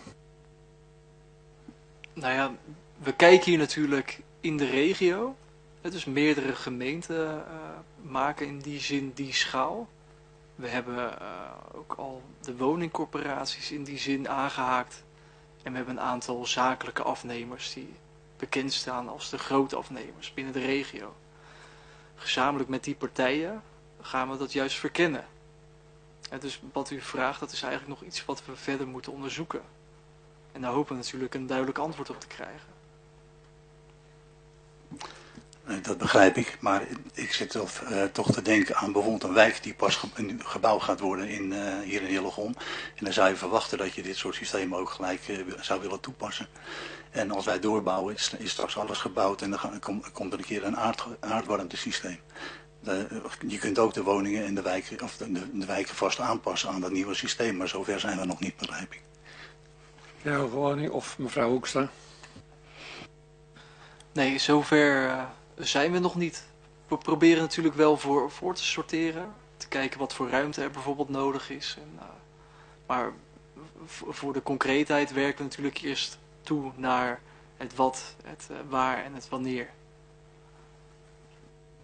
Nou ja, we kijken hier natuurlijk in de regio. Dus meerdere gemeenten uh, maken in die zin die schaal. We hebben uh, ook al de woningcorporaties in die zin aangehaakt. En we hebben een aantal zakelijke afnemers die bekend staan als de grote afnemers binnen de regio. Gezamenlijk met die partijen gaan we dat juist verkennen. En dus wat u vraagt, dat is eigenlijk nog iets wat we verder moeten onderzoeken. En daar hopen we natuurlijk een duidelijk antwoord op te krijgen. Dat begrijp ik, maar ik zit toch, uh, toch te denken aan bijvoorbeeld een wijk die pas ge een gebouw gaat worden in, uh, hier in Hillegom. En dan zou je verwachten dat je dit soort systemen ook gelijk uh, zou willen toepassen. En als wij doorbouwen is, is straks alles gebouwd en dan gaan, kom, komt er een keer een aard, aardwarmtesysteem. De, je kunt ook de woningen en de wijken, of de, de, de wijken vast aanpassen aan dat nieuwe systeem, maar zover zijn we nog niet, begrijp ik. De heer Hogewoning of mevrouw Hoekstra. Nee, zover uh, zijn we nog niet. We proberen natuurlijk wel voor, voor te sorteren. Te kijken wat voor ruimte er bijvoorbeeld nodig is. En, uh, maar voor de concreetheid werken we natuurlijk eerst toe naar het wat, het uh, waar en het wanneer.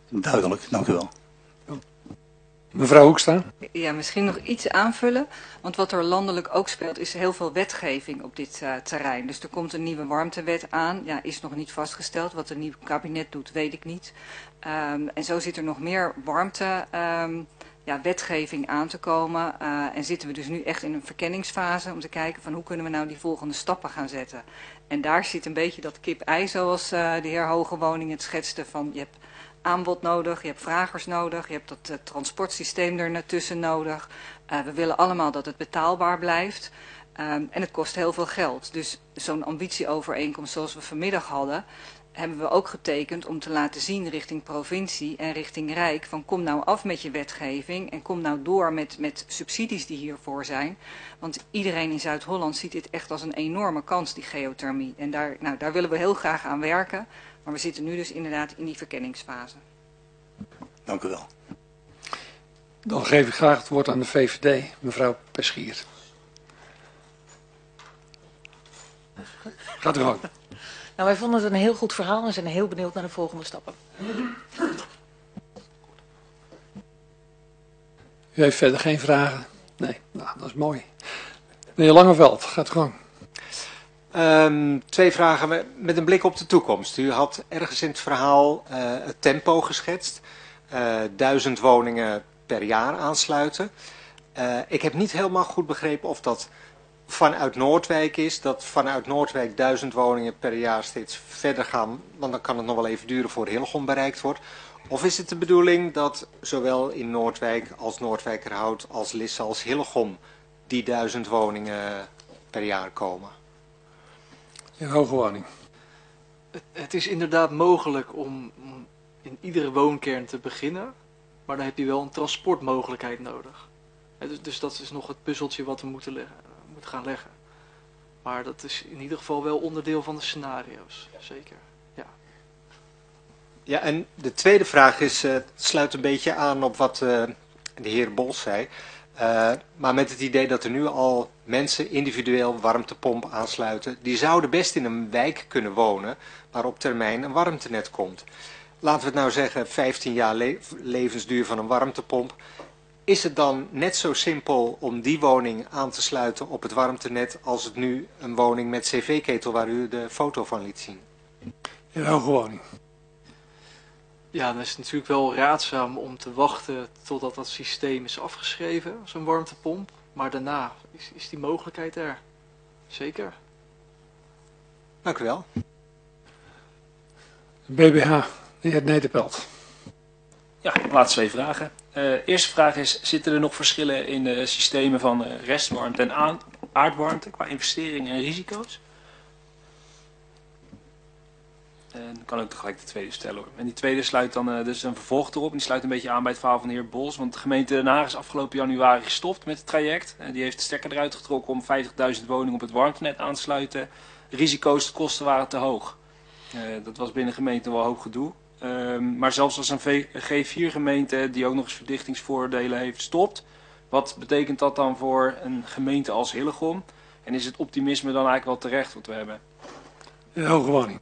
Duidelijk, dank u wel. Mevrouw Hoekstra. Ja, misschien nog iets aanvullen. Want wat er landelijk ook speelt is heel veel wetgeving op dit uh, terrein. Dus er komt een nieuwe warmtewet aan. Ja, is nog niet vastgesteld. Wat een nieuw kabinet doet, weet ik niet. Um, en zo zit er nog meer warmte... Um, Ja, wetgeving aan te komen. Uh, en zitten we dus nu echt in een verkenningsfase om te kijken van hoe kunnen we nou die volgende stappen gaan zetten. En daar zit een beetje dat kip-ei zoals uh, de heer Hogewoning het schetste van je hebt aanbod nodig, je hebt vragers nodig, je hebt dat uh, transportsysteem er natussen nodig. Uh, we willen allemaal dat het betaalbaar blijft. Um, en het kost heel veel geld. Dus zo'n ambitieovereenkomst zoals we vanmiddag hadden, hebben we ook getekend om te laten zien richting provincie en richting Rijk van kom nou af met je wetgeving en kom nou door met, met subsidies die hiervoor zijn. Want iedereen in Zuid-Holland ziet dit echt als een enorme kans, die geothermie. En daar, nou, daar willen we heel graag aan werken, maar we zitten nu dus inderdaad in die verkenningsfase. Dank u wel. Dan geef ik graag het woord aan de V V D, mevrouw Peschier. Gaat u gang. Nou, wij vonden het een heel goed verhaal en zijn heel benieuwd naar de volgende stappen. U heeft verder geen vragen? Nee, nou, dat is mooi. Meneer Langeveld, gaat u gang. Um, twee vragen met een blik op de toekomst. U had ergens in het verhaal uh, het tempo geschetst. Uh, duizend woningen per jaar aansluiten. Uh, ik heb niet helemaal goed begrepen of dat vanuit Noordwijk is. Dat vanuit Noordwijk duizend woningen per jaar steeds verder gaan. Want dan kan het nog wel even duren voor Hillegom bereikt wordt. Of is het de bedoeling dat zowel in Noordwijk als Noordwijkerhout als Lisse als Hillegom die duizend woningen per jaar komen? In Hogewoning. Het, het is inderdaad mogelijk om, om in iedere woonkern te beginnen, maar dan heb je wel een transportmogelijkheid nodig. Dus, dus dat is nog het puzzeltje wat we moeten, leggen, moeten gaan leggen. Maar dat is in ieder geval wel onderdeel van de scenario's, zeker. Ja, ja en de tweede vraag is, uh, sluit een beetje aan op wat uh, de heer Bols zei. Uh, maar met het idee dat er nu al mensen individueel warmtepomp aansluiten. Die zouden best in een wijk kunnen wonen waar op termijn een warmtenet komt. Laten we het nou zeggen vijftien jaar le levensduur van een warmtepomp. Is het dan net zo simpel om die woning aan te sluiten op het warmtenet als het nu een woning met cv-ketel waar u de foto van liet zien? In Hogewoning. ja, dan is het natuurlijk wel raadzaam om te wachten totdat dat systeem is afgeschreven, zo'n warmtepomp. Maar daarna is, is die mogelijkheid er. Zeker. Dank u wel. B B H, de heer Nederpelt. Ja, laatste twee vragen. Uh, eerste vraag is, zitten er nog verschillen in de systemen van uh, restwarmte en aardwarmte qua investeringen en risico's? En dan kan ik tegelijk de tweede stellen hoor. En die tweede sluit dan uh, dus een vervolg erop. En die sluit een beetje aan bij het verhaal van de heer Bols. Want de gemeente Den Haag is afgelopen januari gestopt met het traject. En die heeft de stekker eruit getrokken om vijftigduizend woningen op het warmtenet aan te sluiten. Risico's, de kosten waren te hoog. Uh, dat was binnen de gemeente wel hoog gedoe. Uh, maar zelfs als een G vier gemeente die ook nog eens verdichtingsvoordelen heeft stopt. Wat betekent dat dan voor een gemeente als Hillegom? En is het optimisme dan eigenlijk wel terecht wat we hebben? In Hogewoning.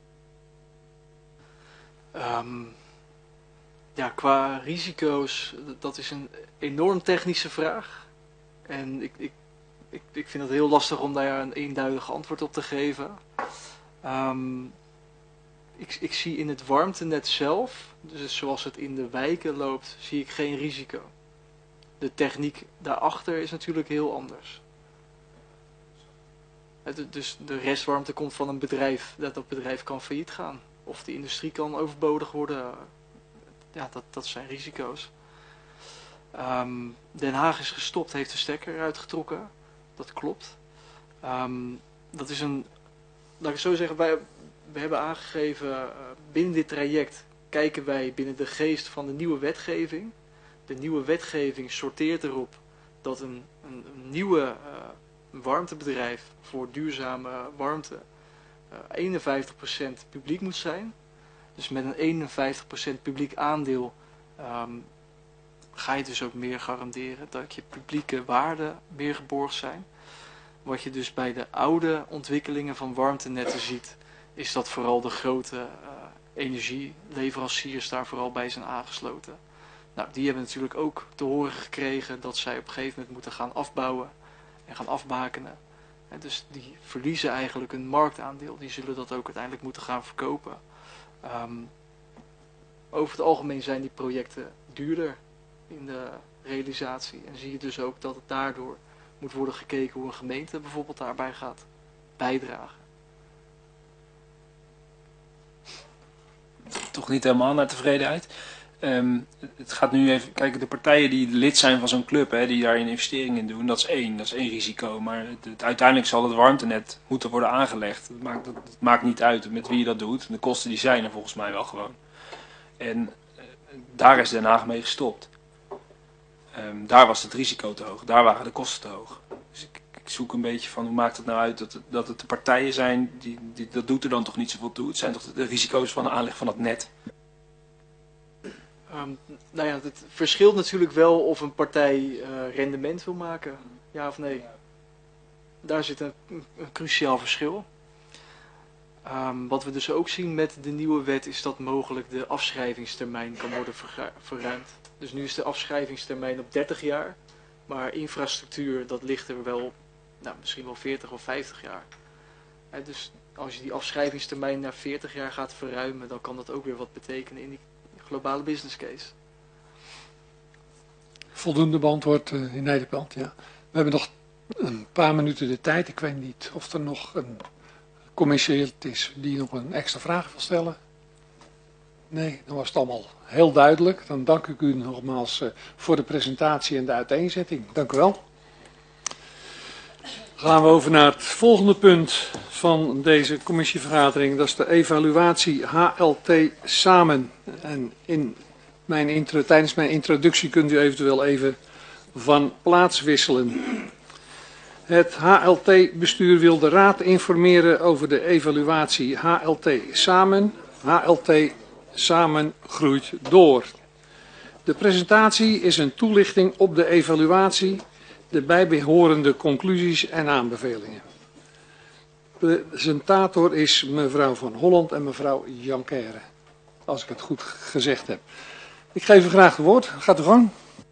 Um, ja, qua risico's, dat is een enorm technische vraag. En ik, ik, ik, ik vind het heel lastig om daar een eenduidig antwoord op te geven. Um, ik, ik zie in het warmtenet zelf, dus zoals het in de wijken loopt, zie ik geen risico. De techniek daarachter is natuurlijk heel anders. Het, dus de restwarmte komt van een bedrijf, dat dat bedrijf kan failliet gaan. Of de industrie kan overbodig worden. Ja, dat, dat zijn risico's. Um, Den Haag is gestopt, heeft de stekker eruit getrokken. Dat klopt. Um, dat is een, laat ik zo zeggen, wij, we hebben aangegeven, uh, binnen dit traject kijken wij binnen de geest van de nieuwe wetgeving. De nieuwe wetgeving sorteert erop dat een, een, een nieuwe uh, warmtebedrijf voor duurzame warmte Uh, eenenvijftig procent publiek moet zijn. Dus met een eenenvijftig procent publiek aandeel um, ga je dus ook meer garanderen dat je publieke waarden meer geborgd zijn. Wat je dus bij de oude ontwikkelingen van warmtenetten ziet, is dat vooral de grote uh, energieleveranciers daar vooral bij zijn aangesloten. Nou, die hebben natuurlijk ook te horen gekregen dat zij op een gegeven moment moeten gaan afbouwen en gaan afbakenen. En dus die verliezen eigenlijk een marktaandeel. Die zullen dat ook uiteindelijk moeten gaan verkopen. Um, over het algemeen zijn die projecten duurder in de realisatie. En zie je dus ook dat het daardoor moet worden gekeken hoe een gemeente bijvoorbeeld daarbij gaat bijdragen. Toch niet helemaal naar tevredenheid. Um, het gaat nu even, kijk, de partijen die lid zijn van zo'n club, hè, die daar een investering in doen, dat is één, dat is één risico. Maar het, het, uiteindelijk zal het warmtenet moeten worden aangelegd. Het maakt, het, het maakt niet uit met wie je dat doet. De kosten die zijn er volgens mij wel gewoon. En uh, daar is Den Haag mee gestopt. Um, daar was het risico te hoog, daar waren de kosten te hoog. Dus ik, ik zoek een beetje van hoe maakt het nou uit dat het, dat het de partijen zijn, die, die, dat doet er dan toch niet zoveel toe. Het zijn toch de risico's van de aanleg van het net. Um, nou ja, het verschilt natuurlijk wel of een partij uh, rendement wil maken, ja of nee. Daar zit een, een cruciaal verschil. Um, wat we dus ook zien met de nieuwe wet is dat mogelijk de afschrijvingstermijn kan worden verruimd. Dus nu is de afschrijvingstermijn op dertig jaar, maar infrastructuur dat ligt er wel, nou, misschien wel veertig of vijftig jaar. En dus als je die afschrijvingstermijn naar veertig jaar gaat verruimen, dan kan dat ook weer wat betekenen in die globale business case. Voldoende beantwoord uh, in Nederland, ja. We hebben nog een paar minuten de tijd. Ik weet niet of er nog een commissaris is die nog een extra vraag wil stellen. Nee, dan was het allemaal heel duidelijk. Dan dank ik u nogmaals uh, voor de presentatie en de uiteenzetting. Dank u wel. Dan gaan we over naar het volgende punt van deze commissievergadering. Dat is de evaluatie H L T samen. En in mijn intro, tijdens mijn introductie kunt u eventueel even van plaats wisselen. Het H L T-bestuur wil de Raad informeren over de evaluatie H L T samen. H L T samen groeit door. De presentatie is een toelichting op de evaluatie, de bijbehorende conclusies en aanbevelingen. Presentator is mevrouw Van Holland en mevrouw Janquère, als ik het goed gezegd heb. Ik geef u graag het woord. Gaat u gang.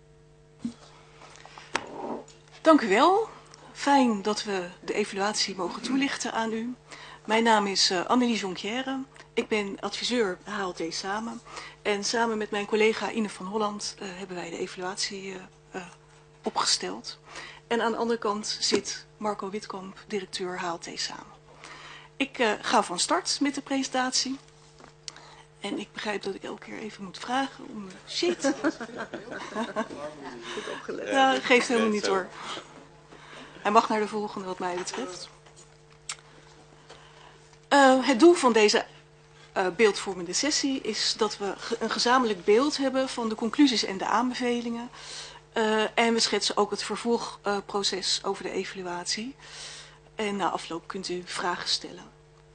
Dank u wel. Fijn dat we de evaluatie mogen toelichten aan u. Mijn naam is uh, Annelie Jonquière. Ik ben adviseur H L T Samen. En samen met mijn collega Ine van Holland uh, hebben wij de evaluatie uh, uh, opgesteld. En aan de andere kant zit Marco Witkamp, directeur H L T Samen. Ik uh, ga van start met de presentatie. En ik begrijp dat ik elke keer even moet vragen om... Shit! Goed opgelet. Ja, dat geeft helemaal niet hoor. Hij mag naar de volgende wat mij betreft. Uh, het doel van deze uh, beeldvormende sessie is dat we een gezamenlijk beeld hebben van de conclusies en de aanbevelingen. Uh, en we schetsen ook het vervolgproces uh, over de evaluatie. En na afloop kunt u vragen stellen.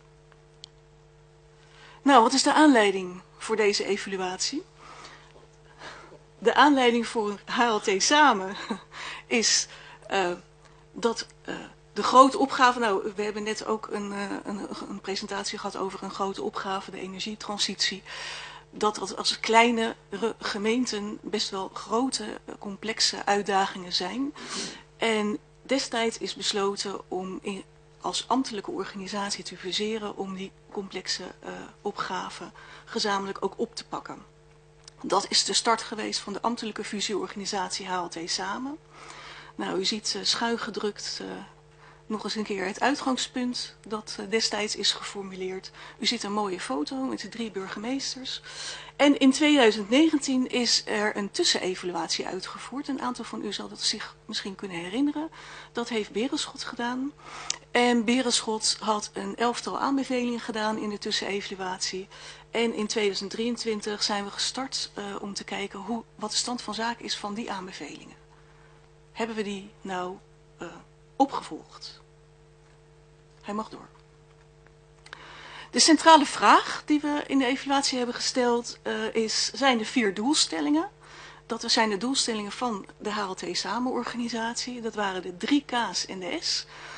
Nou, wat is de aanleiding voor deze evaluatie? De aanleiding voor H L T Samen is uh, dat uh, de grote opgave... Nou, we hebben net ook een, uh, een, een presentatie gehad over een grote opgave, de energietransitie. Dat dat als kleine gemeenten best wel grote, complexe uitdagingen zijn. En destijds is besloten om in, als ambtelijke organisatie te fuseren om die complexe uh, opgaven gezamenlijk ook op te pakken. Dat is de start geweest van de ambtelijke fusieorganisatie H L T Samen. Nou, u ziet uh, schuin gedrukt uh, nog eens een keer het uitgangspunt dat uh, destijds is geformuleerd. U ziet een mooie foto met de drie burgemeesters. En in tweeduizend negentien is er een tussenevaluatie uitgevoerd. Een aantal van u zal dat zich misschien kunnen herinneren. Dat heeft Berenschot gedaan. En Berenschot had een elftal aanbevelingen gedaan in de tussenevaluatie. En in tweeduizend drieëntwintig zijn we gestart uh, om te kijken hoe, wat de stand van zaken is van die aanbevelingen. Hebben we die nou uh, opgevolgd? Hij mag door. De centrale vraag die we in de evaluatie hebben gesteld uh, is, zijn de vier doelstellingen. Dat zijn de doelstellingen van de H L T Samen organisatie. Dat waren de drie K's en de S.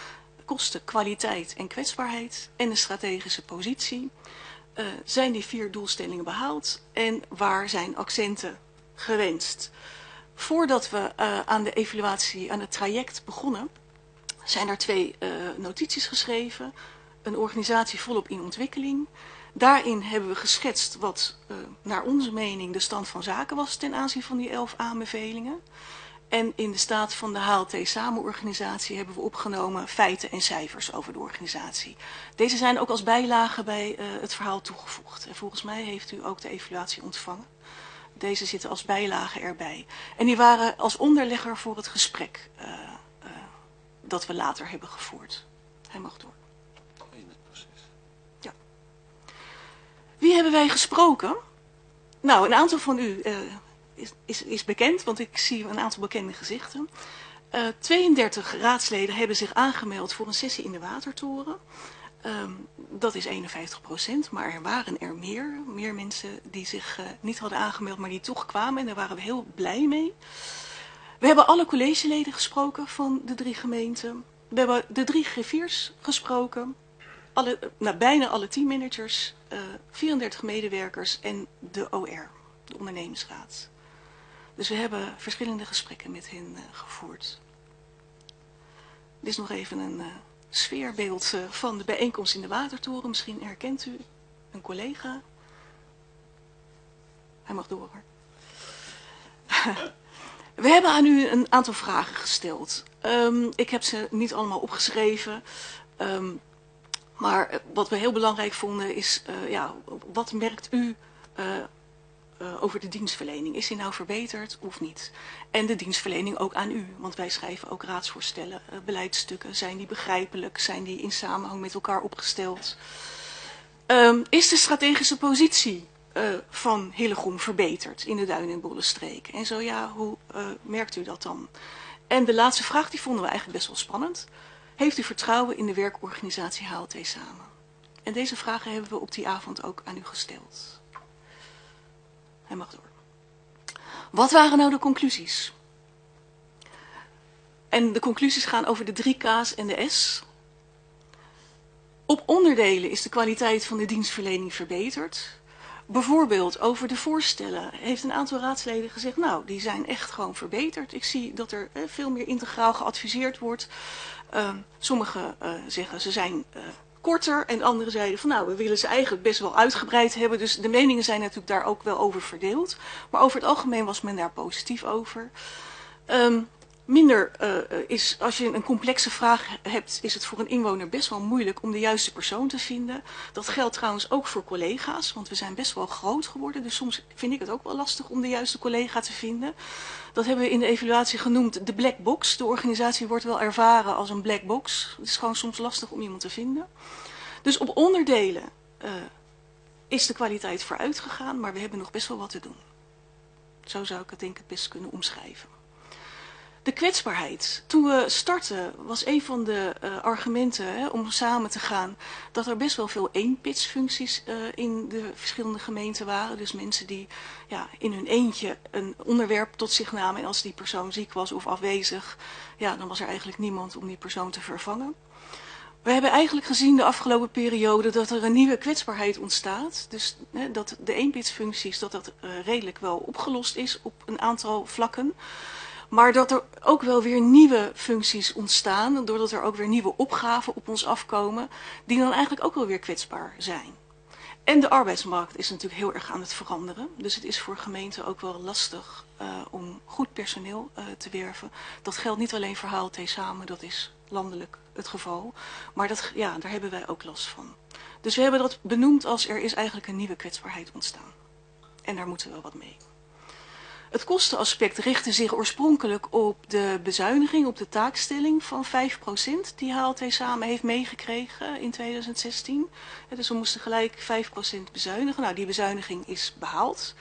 kosten, kwaliteit en kwetsbaarheid en de strategische positie. Uh, zijn die vier doelstellingen behaald en waar zijn accenten gewenst? Voordat we uh, aan de evaluatie, aan het traject begonnen, zijn er twee uh, notities geschreven. Een organisatie volop in ontwikkeling. Daarin hebben we geschetst wat uh, naar onze mening de stand van zaken was ten aanzien van die elf aanbevelingen. En in de staat van de H L T-samenorganisatie hebben we opgenomen feiten en cijfers over de organisatie. Deze zijn ook als bijlage bij uh, het verhaal toegevoegd. En volgens mij heeft u ook de evaluatie ontvangen. Deze zitten als bijlage erbij. En die waren als onderlegger voor het gesprek uh, uh, dat we later hebben gevoerd. Hij mag door. In het proces. Ja. Wie hebben wij gesproken? Nou, een aantal van u uh, is, is, is bekend, want ik zie een aantal bekende gezichten. Uh, tweeëndertig raadsleden hebben zich aangemeld voor een sessie in de Watertoren. Um, dat is eenenvijftig procent, maar er waren er meer. Meer mensen die zich uh, niet hadden aangemeld, maar die toch kwamen. En daar waren we heel blij mee. We hebben alle collegeleden gesproken van de drie gemeenten. We hebben de drie griffiers gesproken. Alle, nou, bijna alle teammanagers, uh, vierendertig medewerkers en de O R, de ondernemingsraad. Dus we hebben verschillende gesprekken met hen uh, gevoerd. Dit is nog even een uh, sfeerbeeld uh, van de bijeenkomst in de Watertoren. Misschien herkent u een collega. Hij mag door hoor. We hebben aan u een aantal vragen gesteld. Um, ik heb ze niet allemaal opgeschreven. Um, maar wat we heel belangrijk vonden is, uh, ja, wat merkt u uh, uh, over de dienstverlening? Is die nou verbeterd of niet? En de dienstverlening ook aan u, want wij schrijven ook raadsvoorstellen, uh, beleidsstukken. Zijn die begrijpelijk? Zijn die in samenhang met elkaar opgesteld? Um, is de strategische positie uh, van Hillegom verbeterd in de Duin- en Bollenstreek? En zo ja, hoe uh, merkt u dat dan? En de laatste vraag, die vonden we eigenlijk best wel spannend. Heeft u vertrouwen in de werkorganisatie H L T Samen? En deze vragen hebben we op die avond ook aan u gesteld. Hij mag door. Wat waren nou de conclusies? En de conclusies gaan over de drie K's en de S. Op onderdelen is de kwaliteit van de dienstverlening verbeterd. Bijvoorbeeld over de voorstellen heeft een aantal raadsleden gezegd, nou, die zijn echt gewoon verbeterd. Ik zie dat er eh, veel meer integraal geadviseerd wordt. Uh, sommigen uh, zeggen ze zijn uh, korter en anderen zeiden van nou, we willen ze eigenlijk best wel uitgebreid hebben. Dus de meningen zijn natuurlijk daar ook wel over verdeeld. Maar over het algemeen was men daar positief over. Um, Minder uh, is, als je een complexe vraag hebt, is het voor een inwoner best wel moeilijk om de juiste persoon te vinden. Dat geldt trouwens ook voor collega's, want we zijn best wel groot geworden. Dus soms vind ik het ook wel lastig om de juiste collega te vinden. Dat hebben we in de evaluatie genoemd de black box. De organisatie wordt wel ervaren als een black box. Het is gewoon soms lastig om iemand te vinden. Dus op onderdelen uh, is de kwaliteit vooruit gegaan, maar we hebben nog best wel wat te doen. Zo zou ik het denk ik het best kunnen omschrijven. De kwetsbaarheid. Toen we startten was een van de uh, argumenten hè, om samen te gaan dat er best wel veel eenpitsfuncties uh, in de verschillende gemeenten waren. Dus mensen die ja, in hun eentje een onderwerp tot zich namen en als die persoon ziek was of afwezig, ja, dan was er eigenlijk niemand om die persoon te vervangen. We hebben eigenlijk gezien de afgelopen periode dat er een nieuwe kwetsbaarheid ontstaat. Dus hè, dat de eenpitsfuncties dat dat uh, redelijk wel opgelost is op een aantal vlakken. Maar dat er ook wel weer nieuwe functies ontstaan, doordat er ook weer nieuwe opgaven op ons afkomen, die dan eigenlijk ook wel weer kwetsbaar zijn. En de arbeidsmarkt is natuurlijk heel erg aan het veranderen. Dus het is voor gemeenten ook wel lastig uh, om goed personeel uh, te werven. Dat geldt niet alleen voor H L T Samen, dat is landelijk het geval. Maar dat, ja, daar hebben wij ook last van. Dus we hebben dat benoemd als er is eigenlijk een nieuwe kwetsbaarheid ontstaan. En daar moeten we wat mee. Het kostenaspect richtte zich oorspronkelijk op de bezuiniging, op de taakstelling van vijf procent die H L T Samen heeft meegekregen in tweeduizend zestien. Dus we moesten gelijk vijf procent bezuinigen. Nou, die bezuiniging is behaald.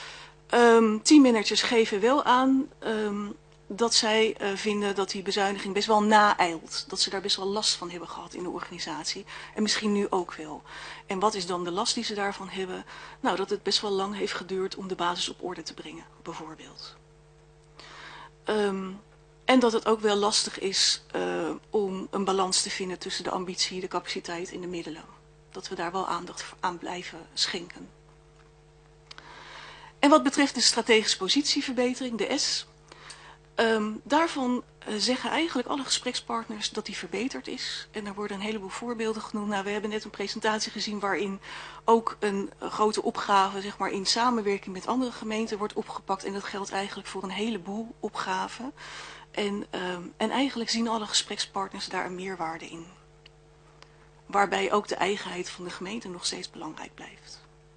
Um, teammanagers geven wel aan um, dat zij uh, vinden dat die bezuiniging best wel naeilt. Dat ze daar best wel last van hebben gehad in de organisatie. En misschien nu ook wel. En wat is dan de last die ze daarvan hebben? Nou, dat het best wel lang heeft geduurd om de basis op orde te brengen, bijvoorbeeld. Um, En dat het ook wel lastig is uh, om een balans te vinden tussen de ambitie, de capaciteit en de middelen. Dat we daar wel aandacht aan blijven schenken. En wat betreft de strategische positieverbetering, de S, um, daarvan uh, zeggen eigenlijk alle gesprekspartners dat die verbeterd is. En er worden een heleboel voorbeelden genoemd. Nou, we hebben net een presentatie gezien waarin ook een uh, grote opgave, zeg maar, in samenwerking met andere gemeenten wordt opgepakt. En dat geldt eigenlijk voor een heleboel opgaven. En, um, en eigenlijk zien alle gesprekspartners daar een meerwaarde in. Waarbij ook de eigenheid van de gemeente nog steeds belangrijk blijft.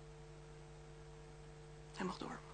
Hij mag door.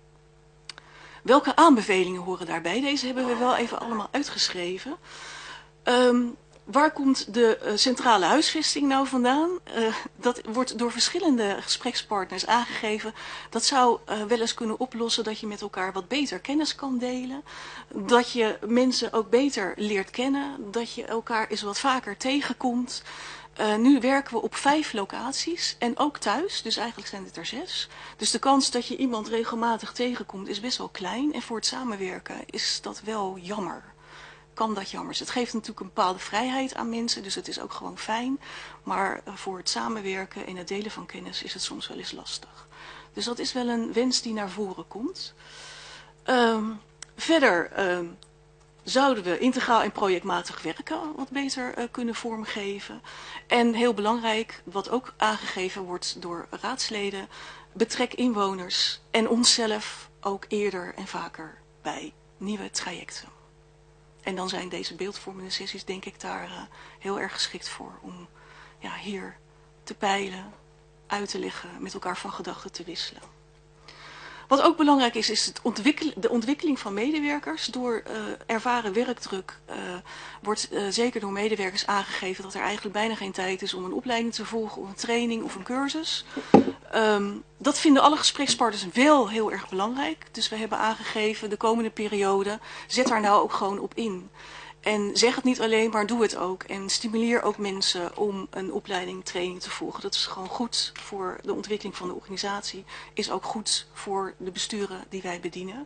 Welke aanbevelingen horen daarbij? Deze hebben we wel even allemaal uitgeschreven. Um, waar komt de uh, centrale huisvesting nou vandaan? Uh, dat wordt door verschillende gesprekspartners aangegeven. Dat zou uh, wel eens kunnen oplossen dat je met elkaar wat beter kennis kan delen. Dat je mensen ook beter leert kennen. Dat je elkaar eens wat vaker tegenkomt. Uh, nu werken we op vijf locaties en ook thuis, dus eigenlijk zijn het er zes. Dus de kans dat je iemand regelmatig tegenkomt is best wel klein. En voor het samenwerken is dat wel jammer. Kan dat jammer zijn. Het geeft natuurlijk een bepaalde vrijheid aan mensen, dus het is ook gewoon fijn. Maar uh, voor het samenwerken en het delen van kennis is het soms wel eens lastig. Dus dat is wel een wens die naar voren komt. Um, verder... Um, Zouden we integraal en projectmatig werken wat beter uh, kunnen vormgeven. En heel belangrijk, wat ook aangegeven wordt door raadsleden, betrek inwoners en onszelf ook eerder en vaker bij nieuwe trajecten. En dan zijn deze beeldvormende sessies denk ik daar uh, heel erg geschikt voor om ja, hier te peilen, uit te leggen, met elkaar van gedachten te wisselen. Wat ook belangrijk is, is het ontwikkel de ontwikkeling van medewerkers. Door uh, ervaren werkdruk uh, wordt uh, zeker door medewerkers aangegeven dat er eigenlijk bijna geen tijd is om een opleiding te volgen of een training of een cursus. Um, dat vinden alle gesprekspartners wel heel erg belangrijk. Dus we hebben aangegeven de komende periode, zet daar nou ook gewoon op in. En zeg het niet alleen, maar doe het ook. En stimuleer ook mensen om een opleiding, training te volgen. Dat is gewoon goed voor de ontwikkeling van de organisatie. Is ook goed voor de besturen die wij bedienen.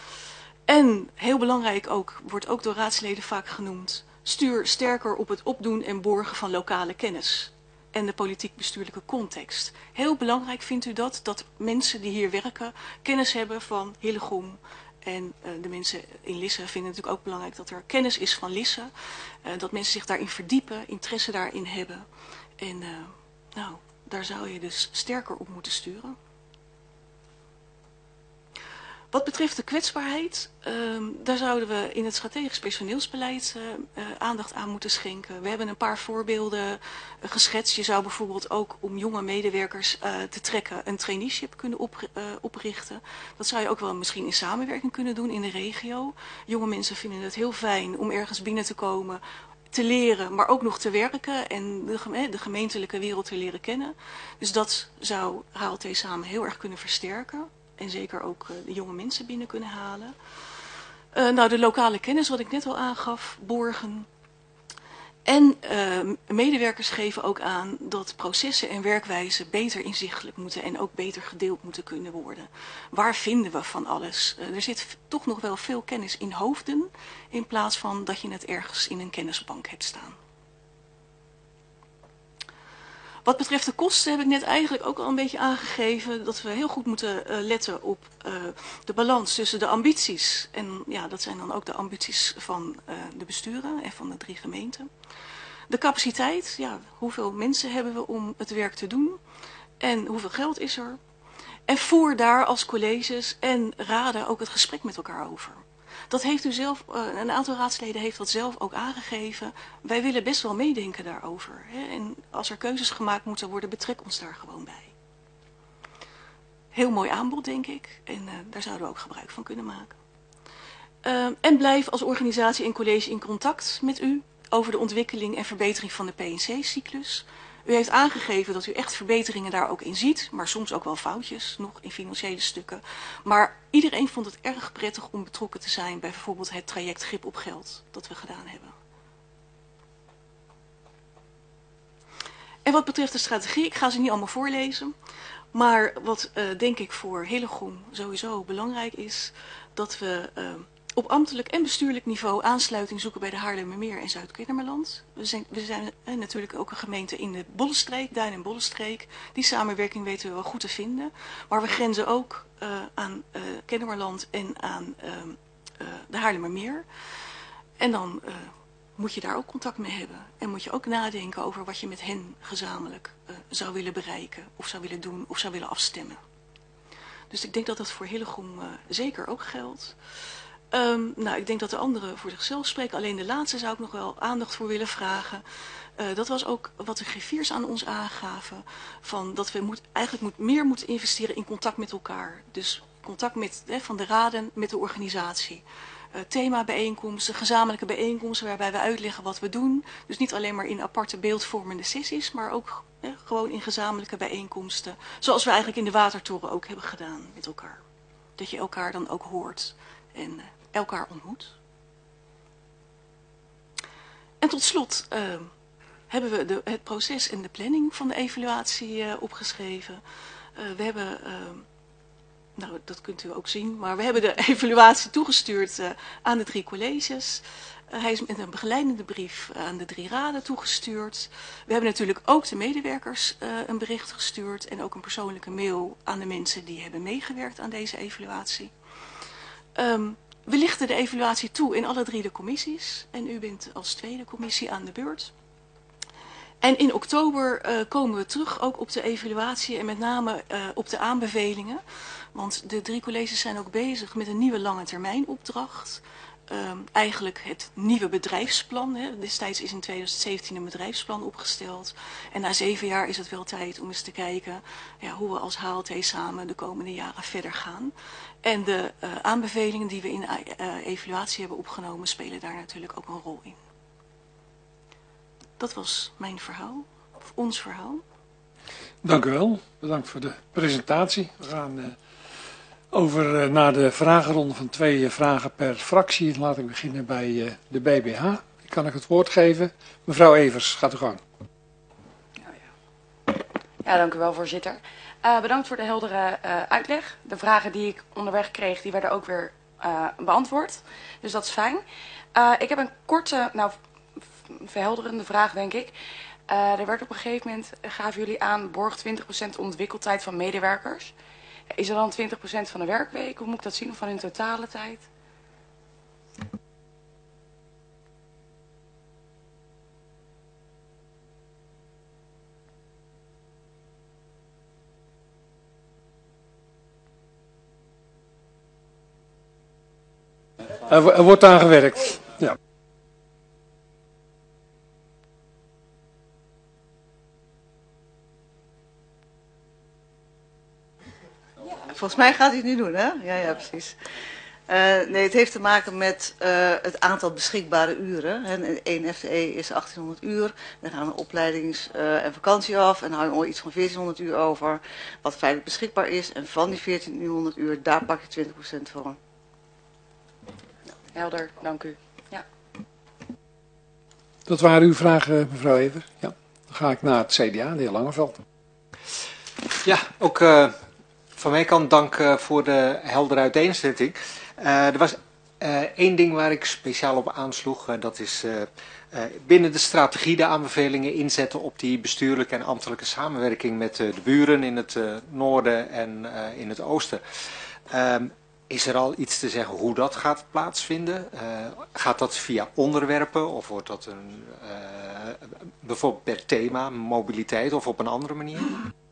En heel belangrijk ook, wordt ook door raadsleden vaak genoemd. Stuur sterker op het opdoen en borgen van lokale kennis. En de politiek-bestuurlijke context. Heel belangrijk vindt u dat, dat mensen die hier werken kennis hebben van Hillegom. En uh, de mensen in Lisse vinden het natuurlijk ook belangrijk dat er kennis is van Lisse. Uh, dat mensen zich daarin verdiepen, interesse daarin hebben. En uh, nou, daar zou je dus sterker op moeten sturen. Wat betreft de kwetsbaarheid, uh, daar zouden we in het strategisch personeelsbeleid uh, uh, aandacht aan moeten schenken. We hebben een paar voorbeelden uh, geschetst. Je zou bijvoorbeeld ook om jonge medewerkers uh, te trekken een traineeship kunnen op, uh, oprichten. Dat zou je ook wel misschien in samenwerking kunnen doen in de regio. Jonge mensen vinden het heel fijn om ergens binnen te komen, te leren, maar ook nog te werken en de, geme de gemeentelijke wereld te leren kennen. Dus dat zou H L T samen heel erg kunnen versterken. En zeker ook uh, de jonge mensen binnen kunnen halen. Uh, nou, de lokale kennis, wat ik net al aangaf, borgen. En uh, medewerkers geven ook aan dat processen en werkwijzen beter inzichtelijk moeten en ook beter gedeeld moeten kunnen worden. Waar vinden we van alles? Uh, er zit toch nog wel veel kennis in hoofden, in plaats van dat je het ergens in een kennisbank hebt staan. Wat betreft de kosten heb ik net eigenlijk ook al een beetje aangegeven dat we heel goed moeten uh, letten op uh, de balans tussen de ambities. En ja, dat zijn dan ook de ambities van uh, de besturen en van de drie gemeenten. De capaciteit, ja, hoeveel mensen hebben we om het werk te doen en hoeveel geld is er. En voer daar als colleges en raden ook het gesprek met elkaar over. Dat heeft u zelf, uh, een aantal raadsleden heeft dat zelf ook aangegeven. Wij willen best wel meedenken daarover. Hè? En als er keuzes gemaakt moeten worden, betrek ons daar gewoon bij. Heel mooi aanbod, denk ik. En uh, daar zouden we ook gebruik van kunnen maken. Uh, en blijf als organisatie en college in contact met u over de ontwikkeling en verbetering van de P N C-cyclus. U heeft aangegeven dat u echt verbeteringen daar ook in ziet, maar soms ook wel foutjes nog in financiële stukken. Maar iedereen vond het erg prettig om betrokken te zijn bij bijvoorbeeld het traject Grip op Geld dat we gedaan hebben. En wat betreft de strategie, ik ga ze niet allemaal voorlezen, maar wat uh, denk ik voor Hillegom sowieso belangrijk is, dat we uh, op ambtelijk en bestuurlijk niveau aansluiting zoeken bij de Haarlemmermeer en Zuid-Kennemerland. We zijn, we zijn eh, natuurlijk ook een gemeente in de Bollenstreek, Duin- en Bollenstreek. Die samenwerking weten we wel goed te vinden. Maar we grenzen ook uh, aan uh, Kennemerland en aan uh, uh, de Haarlemmermeer. En dan uh, moet je daar ook contact mee hebben. En moet je ook nadenken over wat je met hen gezamenlijk uh, zou willen bereiken, of zou willen doen, of zou willen afstemmen. Dus ik denk dat dat voor Hillegom uh, zeker ook geldt. Um, nou, ik denk dat de anderen voor zichzelf spreken. Alleen de laatste zou ik nog wel aandacht voor willen vragen. Uh, dat was ook wat de griffiers aan ons aangaven. Van dat we moet, eigenlijk moet, meer moeten investeren in contact met elkaar. Dus contact met, hè, van de raden met de organisatie. Uh, themabijeenkomsten, gezamenlijke bijeenkomsten waarbij we uitleggen wat we doen. Dus niet alleen maar in aparte beeldvormende sessies, maar ook hè, gewoon in gezamenlijke bijeenkomsten. Zoals we eigenlijk in de Watertoren ook hebben gedaan met elkaar. Dat je elkaar dan ook hoort en uh, elkaar ontmoet. En tot slot uh, hebben we de, het proces en de planning van de evaluatie uh, opgeschreven. Uh, we hebben... Uh, Nou, dat kunt u ook zien. Maar we hebben de evaluatie toegestuurd uh, aan de drie colleges. Uh, hij is met een begeleidende brief aan de drie raden toegestuurd. We hebben natuurlijk ook de medewerkers uh, een bericht gestuurd. En ook een persoonlijke mail aan de mensen die hebben meegewerkt aan deze evaluatie. Um, we lichten de evaluatie toe in alle drie de commissies. En u bent als tweede commissie aan de beurt. En in oktober uh, komen we terug ook op de evaluatie en met name uh, op de aanbevelingen. Want de drie colleges zijn ook bezig met een nieuwe lange termijn opdracht. Um, eigenlijk het nieuwe bedrijfsplan. Hè. Destijds is in tweeduizend zeventien een bedrijfsplan opgesteld. En na zeven jaar is het wel tijd om eens te kijken ja, hoe we als H L T samen de komende jaren verder gaan. En de uh, aanbevelingen die we in de uh, evaluatie hebben opgenomen spelen daar natuurlijk ook een rol in. Dat was mijn verhaal, of ons verhaal. Dank u wel. Bedankt voor de presentatie. We gaan uh, over uh, naar de vragenronde van twee uh, vragen per fractie. Laat ik beginnen bij uh, de B B H. Kan ik het woord geven? Mevrouw Evers, gaat u gang. Ja, ja. ja dank u wel, voorzitter. Uh, bedankt voor de heldere uh, uitleg. De vragen die ik onderweg kreeg, die werden ook weer uh, beantwoord. Dus dat is fijn. Uh, ik heb een korte, nou, verhelderende vraag, denk ik. Uh, er werd op een gegeven moment, gaven jullie aan, borg twintig procent ontwikkeltijd van medewerkers. Is er dan twintig procent van de werkweek? Hoe moet ik dat zien? Of van hun totale tijd? Er, er wordt aan gewerkt. Ja. Volgens mij gaat hij het nu doen, hè? Ja, ja, precies. Uh, nee, het heeft te maken met uh, het aantal beschikbare uren. En één F T E is achttienhonderd uur. Dan gaan een opleidings- uh, en vakantie af. En dan hou je iets van veertienhonderd uur over. Wat feitelijk beschikbaar is. En van die veertienhonderd uur, daar pak je twintig procent voor. Helder, dank u. Ja. Dat waren uw vragen, mevrouw Evers. Ja. Dan ga ik naar het C D A, de heer Langeveld. Ja, ook... Uh... Van mijn kant dank uh, voor de heldere uiteenzetting. Uh, er was uh, één ding waar ik speciaal op aansloeg. Uh, dat is uh, uh, binnen de strategie de aanbevelingen inzetten op die bestuurlijke en ambtelijke samenwerking met uh, de buren in het uh, noorden en uh, in het oosten. Uh, is er al iets te zeggen hoe dat gaat plaatsvinden? Uh, gaat dat via onderwerpen of wordt dat een, uh, bijvoorbeeld per thema, mobiliteit of op een andere manier?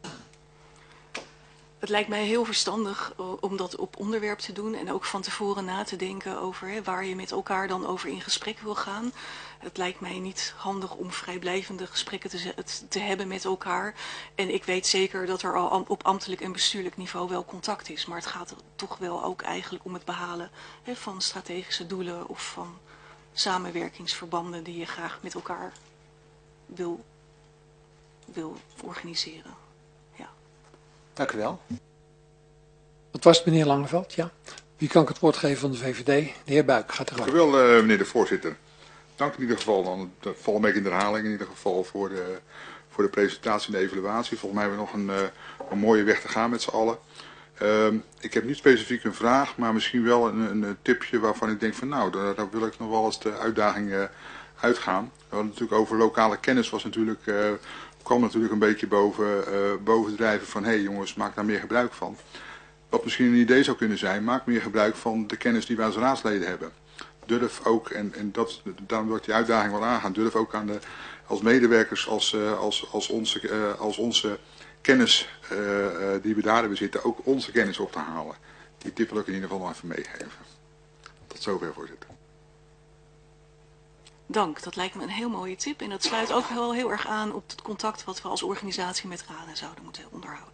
Het lijkt mij heel verstandig om dat op onderwerp te doen en ook van tevoren na te denken over hè, waar je met elkaar dan over in gesprek wil gaan. Het lijkt mij niet handig om vrijblijvende gesprekken te, te hebben met elkaar. En ik weet zeker dat er al op ambtelijk en bestuurlijk niveau wel contact is. Maar het gaat er toch wel ook eigenlijk om het behalen hè, van strategische doelen of van samenwerkingsverbanden die je graag met elkaar wil, wil organiseren. Dank u wel. Dat was het, meneer Langeveld, ja. Wie kan ik het woord geven van de V V D? De heer Buik, gaat er Dank u wel, uh, meneer de voorzitter. Dank in ieder geval, dan val een beetje in de herhaling in ieder geval, voor de, voor de presentatie en de evaluatie. Volgens mij hebben we nog een, uh, een mooie weg te gaan met z'n allen. Um, ik heb niet specifiek een vraag, maar misschien wel een, een tipje waarvan ik denk van nou, daar, daar wil ik nog wel eens de uitdaging uh, uitgaan. We hadden natuurlijk over lokale kennis, was natuurlijk, uh, kwam natuurlijk een beetje boven, uh, bovendrijven van hé hey, jongens, maak daar meer gebruik van. Wat misschien een idee zou kunnen zijn, maak meer gebruik van de kennis die wij als raadsleden hebben. Durf ook, en, en dat, daarom wil ik die uitdaging wel aangaan, durf ook aan de, als medewerkers, als, uh, als, als, onze, uh, als onze kennis uh, uh, die we daar hebben zitten, ook onze kennis op te halen. Die tip wil ik in ieder geval nog even meegeven. Tot zover, voorzitter. Dank, dat lijkt me een heel mooie tip en dat sluit ook wel heel erg aan op het contact wat we als organisatie met raden zouden moeten onderhouden.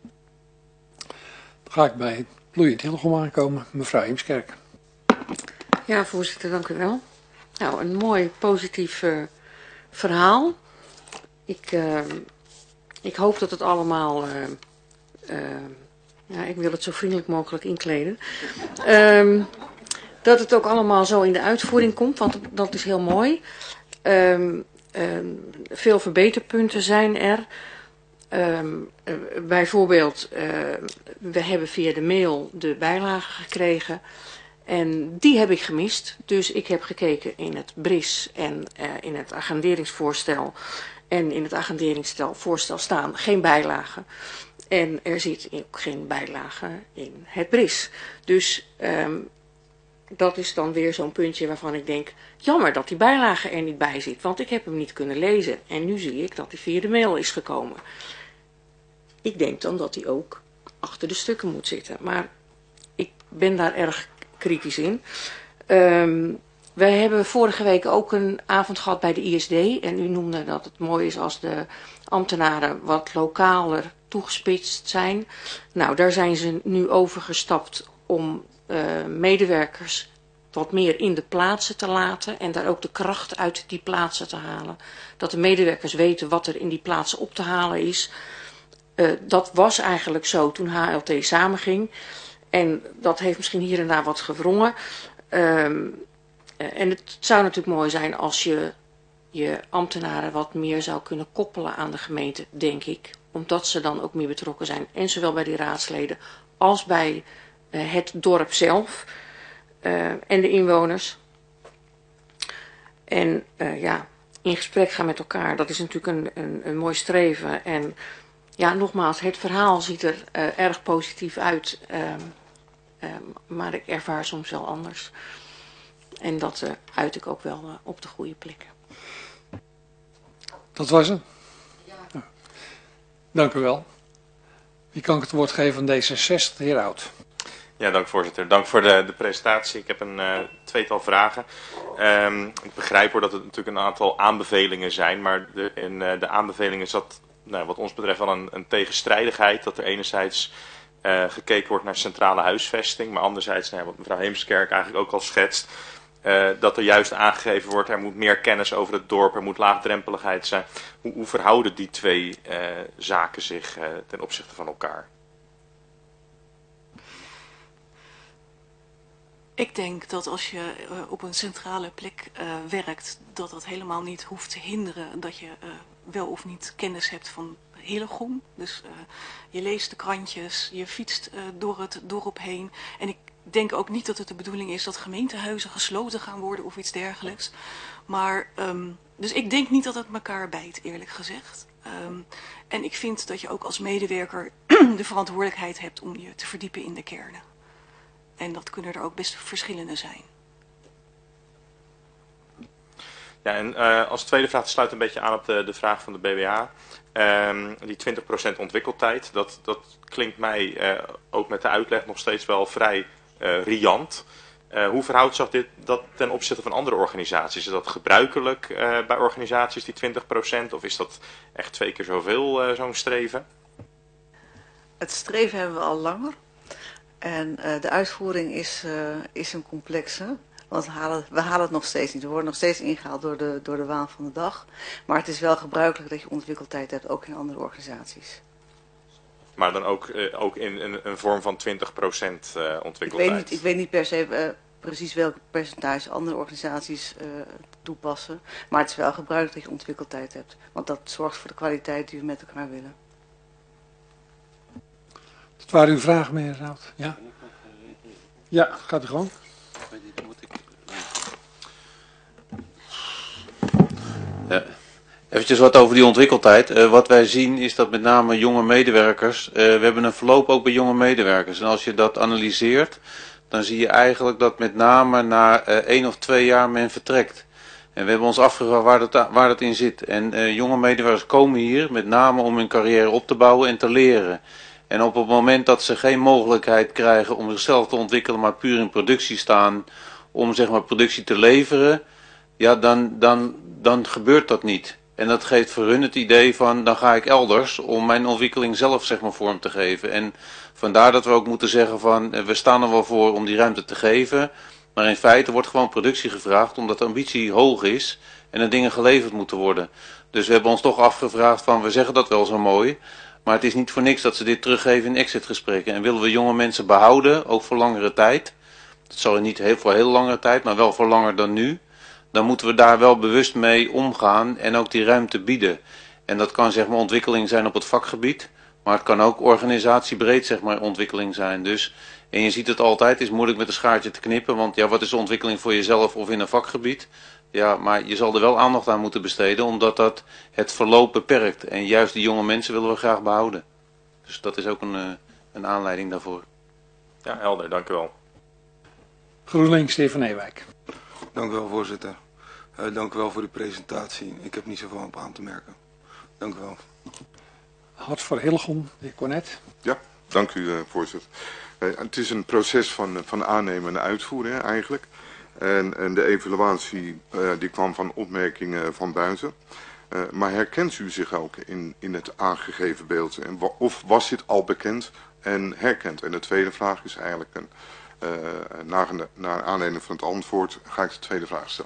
Dan ga ik bij het bloeiend Hillegom aankomen, mevrouw Heemskerk. Ja, voorzitter, dank u wel. Nou, een mooi positief uh, verhaal. Ik, uh, ik hoop dat het allemaal, uh, uh, ja, ik wil het zo vriendelijk mogelijk inkleden, uh, dat het ook allemaal zo in de uitvoering komt, want dat is heel mooi. Uh, uh, veel verbeterpunten zijn er. Um, uh, bijvoorbeeld, uh, we hebben via de mail de bijlagen gekregen en die heb ik gemist. Dus ik heb gekeken in het B R I S en uh, in het agenderingsvoorstel. En in het agenderingsvoorstel staan geen bijlagen. En er zit ook geen bijlagen in het B R I S. Dus um, dat is dan weer zo'n puntje waarvan ik denk, jammer dat die bijlage er niet bij zit. Want ik heb hem niet kunnen lezen. En nu zie ik dat hij via de mail is gekomen. Ik denk dan dat hij ook achter de stukken moet zitten. Maar ik ben daar erg kritisch in. Um, we hebben vorige week ook een avond gehad bij de I S D. En u noemde dat het mooi is als de ambtenaren wat lokaler toegespitst zijn. Nou, daar zijn ze nu overgestapt om uh, medewerkers wat meer in de plaatsen te laten. En daar ook de kracht uit die plaatsen te halen. Dat de medewerkers weten wat er in die plaatsen op te halen is. Uh, dat was eigenlijk zo toen H L T samenging. En dat heeft misschien hier en daar wat gewrongen. Um, uh, en het zou natuurlijk mooi zijn als je je ambtenaren wat meer zou kunnen koppelen aan de gemeente, denk ik. Omdat ze dan ook meer betrokken zijn. En zowel bij die raadsleden als bij uh, het dorp zelf. Uh, en de inwoners. En uh, ja, in gesprek gaan met elkaar. Dat is natuurlijk een, een, een mooi streven. En ja, nogmaals, het verhaal ziet er uh, erg positief uit. Um, um, maar ik ervaar soms wel anders. En dat uh, uit ik ook wel uh, op de goede plekken. Dat was het? Ja. Ja. Dank u wel. Wie kan ik het woord geven van D zesenzestig, de heer Oud? Ja, dank voorzitter. Dank voor de, de presentatie. Ik heb een uh, tweetal vragen. Um, ik begrijp hoor dat het natuurlijk een aantal aanbevelingen zijn, maar de, in uh, de aanbevelingen zat, nou, wat ons betreft wel een, een tegenstrijdigheid. Dat er enerzijds uh, gekeken wordt naar centrale huisvesting, maar anderzijds, nou, wat mevrouw Heemskerk eigenlijk ook al schetst, uh, dat er juist aangegeven wordt, er moet meer kennis over het dorp, er moet laagdrempeligheid zijn. Hoe, hoe verhouden die twee uh, zaken zich uh, ten opzichte van elkaar? Ik denk dat als je uh, op een centrale plek uh, werkt, dat dat helemaal niet hoeft te hinderen dat je uh, wel of niet kennis hebt van Hillegom. Dus uh, je leest de krantjes, je fietst uh, door het dorp heen. En ik denk ook niet dat het de bedoeling is dat gemeentehuizen gesloten gaan worden of iets dergelijks. Maar, um, dus ik denk niet dat het elkaar bijt, eerlijk gezegd. Um, en ik vind dat je ook als medewerker de verantwoordelijkheid hebt om je te verdiepen in de kernen. En dat kunnen er ook best verschillende zijn. Ja, en uh, als tweede vraag sluit een beetje aan op de, de vraag van de B W H. Um, die twintig procent ontwikkeltijd, dat, dat klinkt mij uh, ook met de uitleg nog steeds wel vrij uh, riant. Uh, hoe verhoudt zich dit, dat ten opzichte van andere organisaties? Is dat gebruikelijk uh, bij organisaties, die twintig procent? Of is dat echt twee keer zoveel, uh, zo'n streven? Het streven hebben we al langer. En uh, de uitvoering is, uh, is een complexe. Want we halen, we halen het nog steeds niet. We worden nog steeds ingehaald door de, door de waan van de dag. Maar het is wel gebruikelijk dat je ontwikkeltijd hebt, ook in andere organisaties. Maar dan ook, uh, ook in een, een vorm van twintig procent uh, ontwikkeltijd? Ik weet niet, ik weet niet per se uh, precies welk percentage andere organisaties uh, toepassen. Maar het is wel gebruikelijk dat je ontwikkeltijd hebt. Want dat zorgt voor de kwaliteit die we met elkaar willen. Het waren uw vragen, meneer Raad. Ja? Ja, gaat u gewoon. Ja. Eventjes wat over die ontwikkeltijd. Uh, wat wij zien is dat met name jonge medewerkers, uh, we hebben een verloop ook bij jonge medewerkers. En als je dat analyseert, dan zie je eigenlijk dat met name na uh, één of twee jaar men vertrekt. En we hebben ons afgevraagd waar dat, waar dat in zit. En uh, jonge medewerkers komen hier met name om hun carrière op te bouwen en te leren. En op het moment dat ze geen mogelijkheid krijgen om zichzelf te ontwikkelen, maar puur in productie staan, om zeg maar productie te leveren, ja, dan, dan, dan gebeurt dat niet. En dat geeft voor hun het idee van, dan ga ik elders om mijn ontwikkeling zelf zeg maar vorm te geven. En vandaar dat we ook moeten zeggen van, we staan er wel voor om die ruimte te geven, maar in feite wordt gewoon productie gevraagd omdat de ambitie hoog is en er dingen geleverd moeten worden. Dus we hebben ons toch afgevraagd van, we zeggen dat wel zo mooi, maar het is niet voor niks dat ze dit teruggeven in exitgesprekken. En willen we jonge mensen behouden, ook voor langere tijd, dat zal niet heel, voor heel langere tijd, maar wel voor langer dan nu, dan moeten we daar wel bewust mee omgaan en ook die ruimte bieden. En dat kan zeg maar ontwikkeling zijn op het vakgebied, maar het kan ook organisatiebreed zeg maar ontwikkeling zijn. Dus, en je ziet het altijd, het is moeilijk met een schaartje te knippen, want ja, wat is de ontwikkeling voor jezelf of in een vakgebied? Ja, maar je zal er wel aandacht aan moeten besteden, omdat dat het verloop beperkt. En juist die jonge mensen willen we graag behouden. Dus dat is ook een, uh, een aanleiding daarvoor. Ja, helder, dank u wel. GroenLinks, Stefan Ewijk. Dank u wel, voorzitter. Uh, dank u wel voor de presentatie. Ik heb niet zoveel op aan te merken. Dank u wel. Hart voor Hillegom, de heer Cornet. Ja, dank u, uh, voorzitter. Uh, het is een proces van, van aannemen en uitvoeren hè, eigenlijk. En, en de evaluatie uh, die kwam van opmerkingen van buiten. Uh, maar herkent u zich ook in, in het aangegeven beeld? En, of was dit al bekend en herkend? En de tweede vraag is eigenlijk, een, uh, naar, naar aanleiding van het antwoord, ga ik de tweede vraag stellen.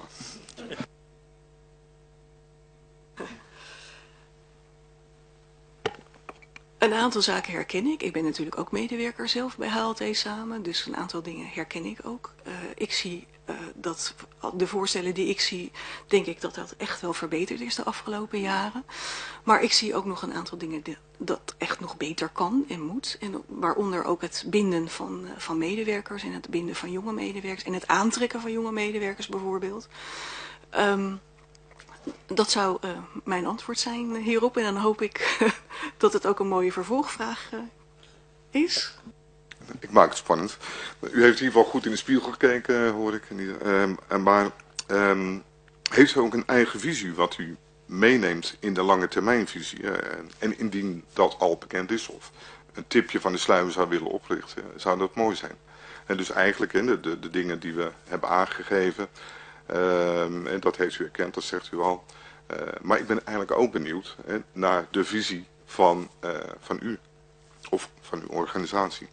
Een aantal zaken herken ik. Ik ben natuurlijk ook medewerker zelf bij H L T samen, dus een aantal dingen herken ik ook. Uh, ik zie uh, dat de voorstellen die ik zie, denk ik dat dat echt wel verbeterd is de afgelopen jaren. Maar ik zie ook nog een aantal dingen die, dat echt nog beter kan en moet. En waaronder ook het binden van, uh, van medewerkers en het binden van jonge medewerkers en het aantrekken van jonge medewerkers bijvoorbeeld. Um, Dat zou uh, mijn antwoord zijn hierop. En dan hoop ik dat het ook een mooie vervolgvraag uh, is. Ik maak het spannend. U heeft in ieder geval goed in de spiegel gekeken, hoor ik. Um, maar um, heeft u ook een eigen visie wat u meeneemt in de lange termijnvisie? Uh, en indien dat al bekend is of een tipje van de sluier zou willen oplichten, zou dat mooi zijn. En dus eigenlijk de, de, de dingen die we hebben aangegeven... Um, en dat heeft u erkend, dat zegt u al. Uh, maar ik ben eigenlijk ook benieuwd hè, naar de visie van, uh, van u of van uw organisatie.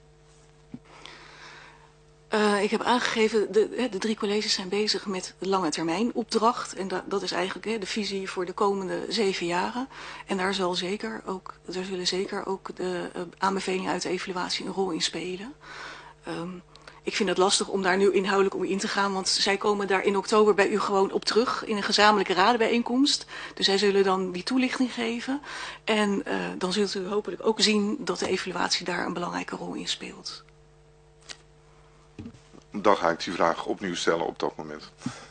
Uh, ik heb aangegeven, de, de drie colleges zijn bezig met de lange termijn opdracht. En da, dat is eigenlijk hè, de visie voor de komende zeven jaren. En daar, zal zeker ook, daar zullen zeker ook de uh, aanbevelingen uit de evaluatie een rol in spelen. Um, Ik vind het lastig om daar nu inhoudelijk om in te gaan, want zij komen daar in oktober bij u gewoon op terug in een gezamenlijke radenbijeenkomst. Dus zij zullen dan die toelichting geven. En uh, dan zult u hopelijk ook zien dat de evaluatie daar een belangrijke rol in speelt. Dan ga ik die vraag opnieuw stellen op dat moment.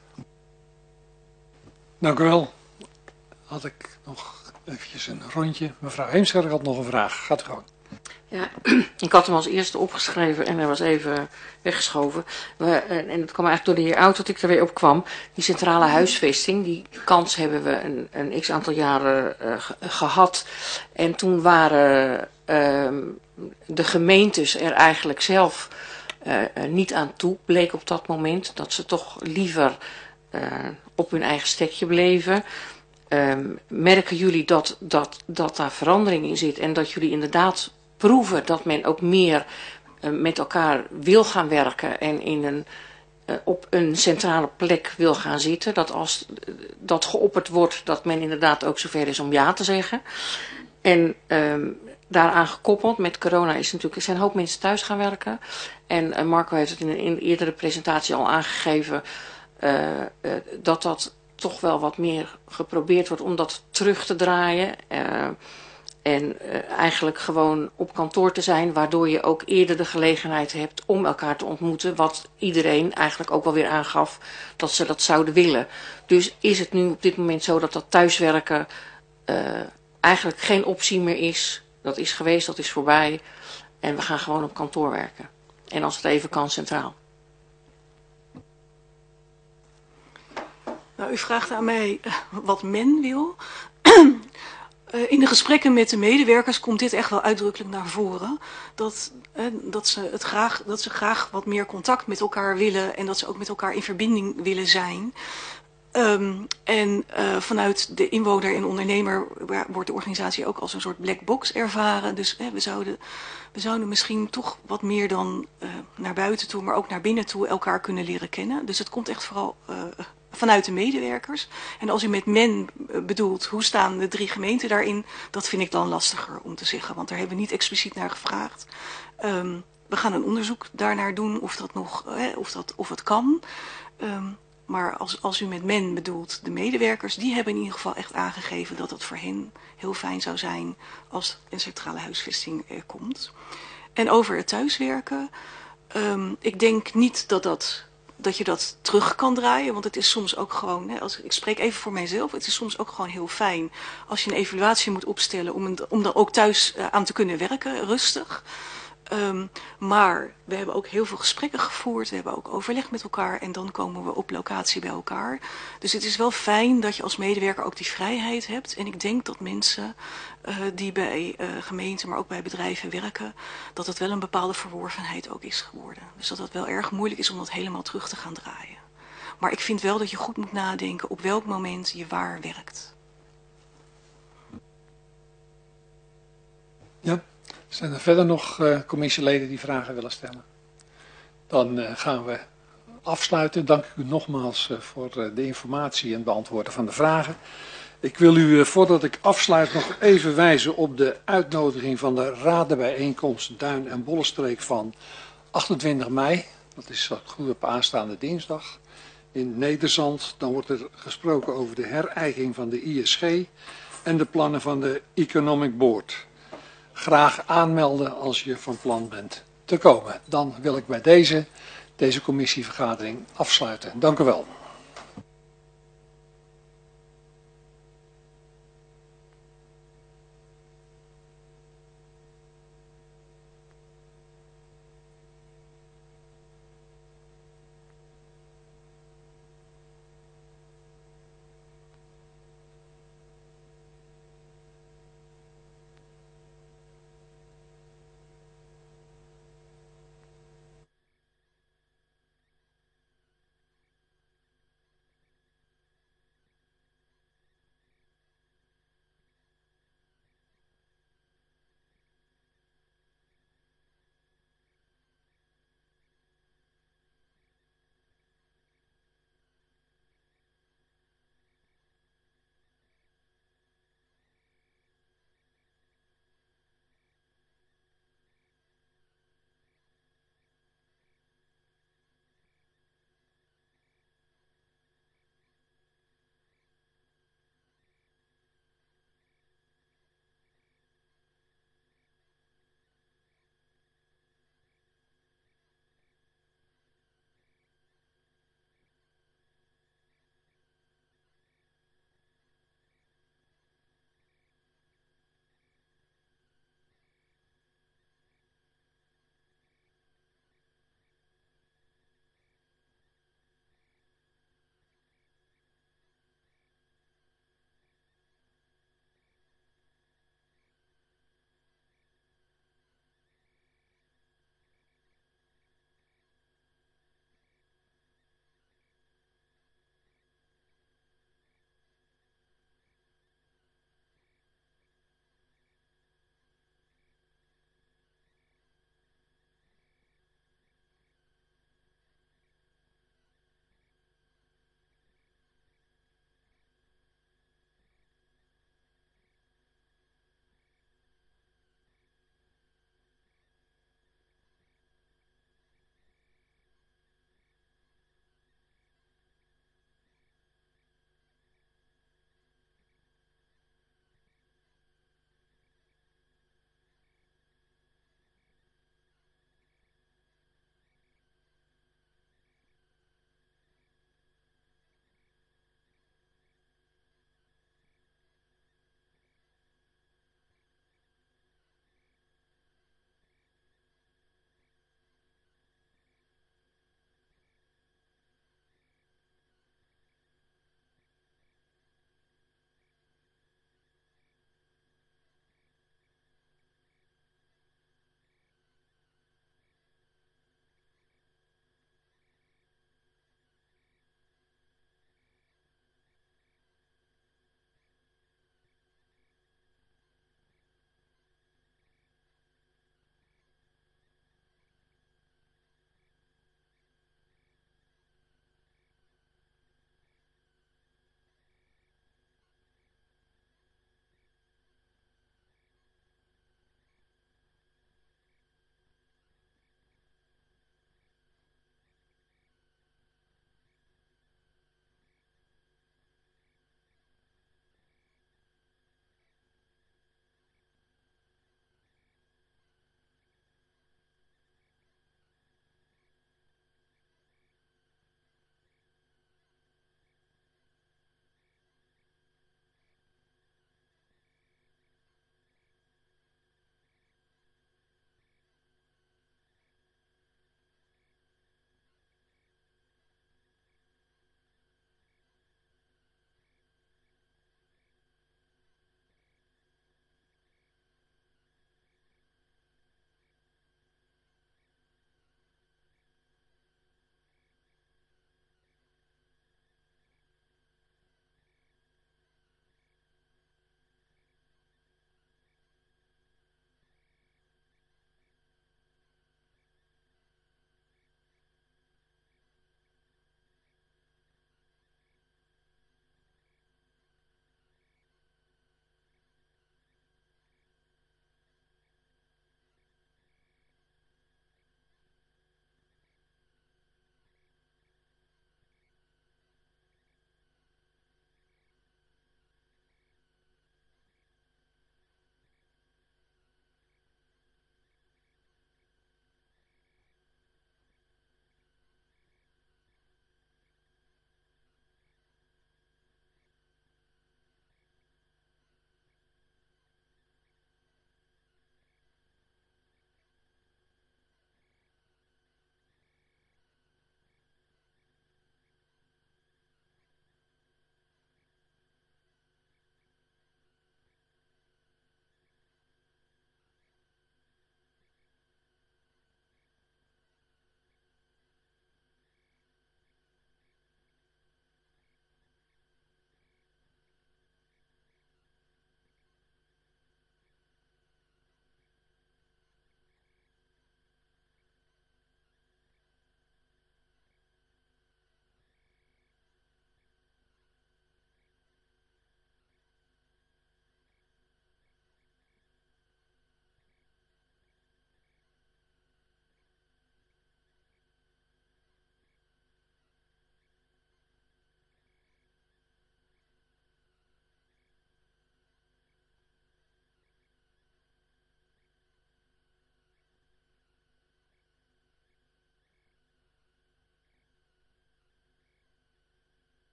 Dank u wel. Had ik nog eventjes een rondje. Mevrouw Heemskerk had nog een vraag. Gaat u gewoon. Ja, ik had hem als eerste opgeschreven en hij was even weggeschoven. We, en het kwam eigenlijk door de heer Oud dat ik er weer op kwam. Die centrale huisvesting, die kans hebben we een, een x aantal jaren uh, ge, gehad. En toen waren uh, de gemeentes er eigenlijk zelf uh, niet aan toe, bleek op dat moment. Dat ze toch liever uh, op hun eigen stekje bleven. Um, merken jullie dat, dat, dat daar verandering in zit en dat jullie inderdaad proeven dat men ook meer uh, met elkaar wil gaan werken en in een, uh, op een centrale plek wil gaan zitten. Dat als uh, dat geopperd wordt, dat men inderdaad ook zover is om ja te zeggen. En um, daaraan gekoppeld met corona is natuurlijk, er zijn een hoop mensen thuis gaan werken. En uh, Marco heeft het in een, in een eerdere presentatie al aangegeven uh, uh, dat dat toch wel wat meer geprobeerd wordt om dat terug te draaien. Uh, En uh, eigenlijk gewoon op kantoor te zijn, waardoor je ook eerder de gelegenheid hebt om elkaar te ontmoeten. Wat iedereen eigenlijk ook wel weer aangaf dat ze dat zouden willen. Dus is het nu op dit moment zo dat dat thuiswerken uh, eigenlijk geen optie meer is. Dat is geweest, dat is voorbij. En we gaan gewoon op kantoor werken. En als het even kan, centraal. Nou, u vraagt aan mij wat men wil. In de gesprekken met de medewerkers komt dit echt wel uitdrukkelijk naar voren. Dat, dat, ze het graag, dat ze graag wat meer contact met elkaar willen en dat ze ook met elkaar in verbinding willen zijn. Um, en uh, vanuit de inwoner en ondernemer wordt de organisatie ook als een soort black box ervaren. Dus hè, we, zouden, we zouden misschien toch wat meer dan uh, naar buiten toe, maar ook naar binnen toe elkaar kunnen leren kennen. Dus het komt echt vooral uh, vanuit de medewerkers. En als u met men bedoelt, hoe staan de drie gemeenten daarin, dat vind ik dan lastiger om te zeggen, want daar hebben we niet expliciet naar gevraagd. Um, we gaan een onderzoek daarnaar doen of dat nog, hè, of dat, of het kan. Um, Maar als, als u met men bedoelt de medewerkers, die hebben in ieder geval echt aangegeven dat het voor hen heel fijn zou zijn als een centrale huisvesting er komt. En over het thuiswerken, um, ik denk niet dat, dat, dat je dat terug kan draaien, want het is soms ook gewoon, hè, als, ik spreek even voor mijzelf, het is soms ook gewoon heel fijn als je een evaluatie moet opstellen om, een, om dan ook thuis uh, aan te kunnen werken, rustig. Um, maar we hebben ook heel veel gesprekken gevoerd, we hebben ook overleg met elkaar en dan komen we op locatie bij elkaar. Dus het is wel fijn dat je als medewerker ook die vrijheid hebt. En ik denk dat mensen uh, die bij uh, gemeenten, maar ook bij bedrijven werken, dat het wel een bepaalde verworvenheid ook is geworden. Dus dat het wel erg moeilijk is om dat helemaal terug te gaan draaien. Maar ik vind wel dat je goed moet nadenken op welk moment je waar werkt. Ja. Zijn er verder nog uh, commissieleden die vragen willen stellen? Dan uh, gaan we afsluiten. Dank ik u nogmaals uh, voor uh, de informatie en het beantwoorden van de vragen. Ik wil u, uh, voordat ik afsluit, nog even wijzen op de uitnodiging van de radenbijeenkomst Duin en Bollenstreek van achtentwintig mei. Dat is goed op aanstaande dinsdag in Nederzand. Dan wordt er gesproken over de herijking van de I S G en de plannen van de Economic Board. Graag aanmelden als je van plan bent te komen. Dan wil ik bij deze, deze commissievergadering afsluiten. Dank u wel.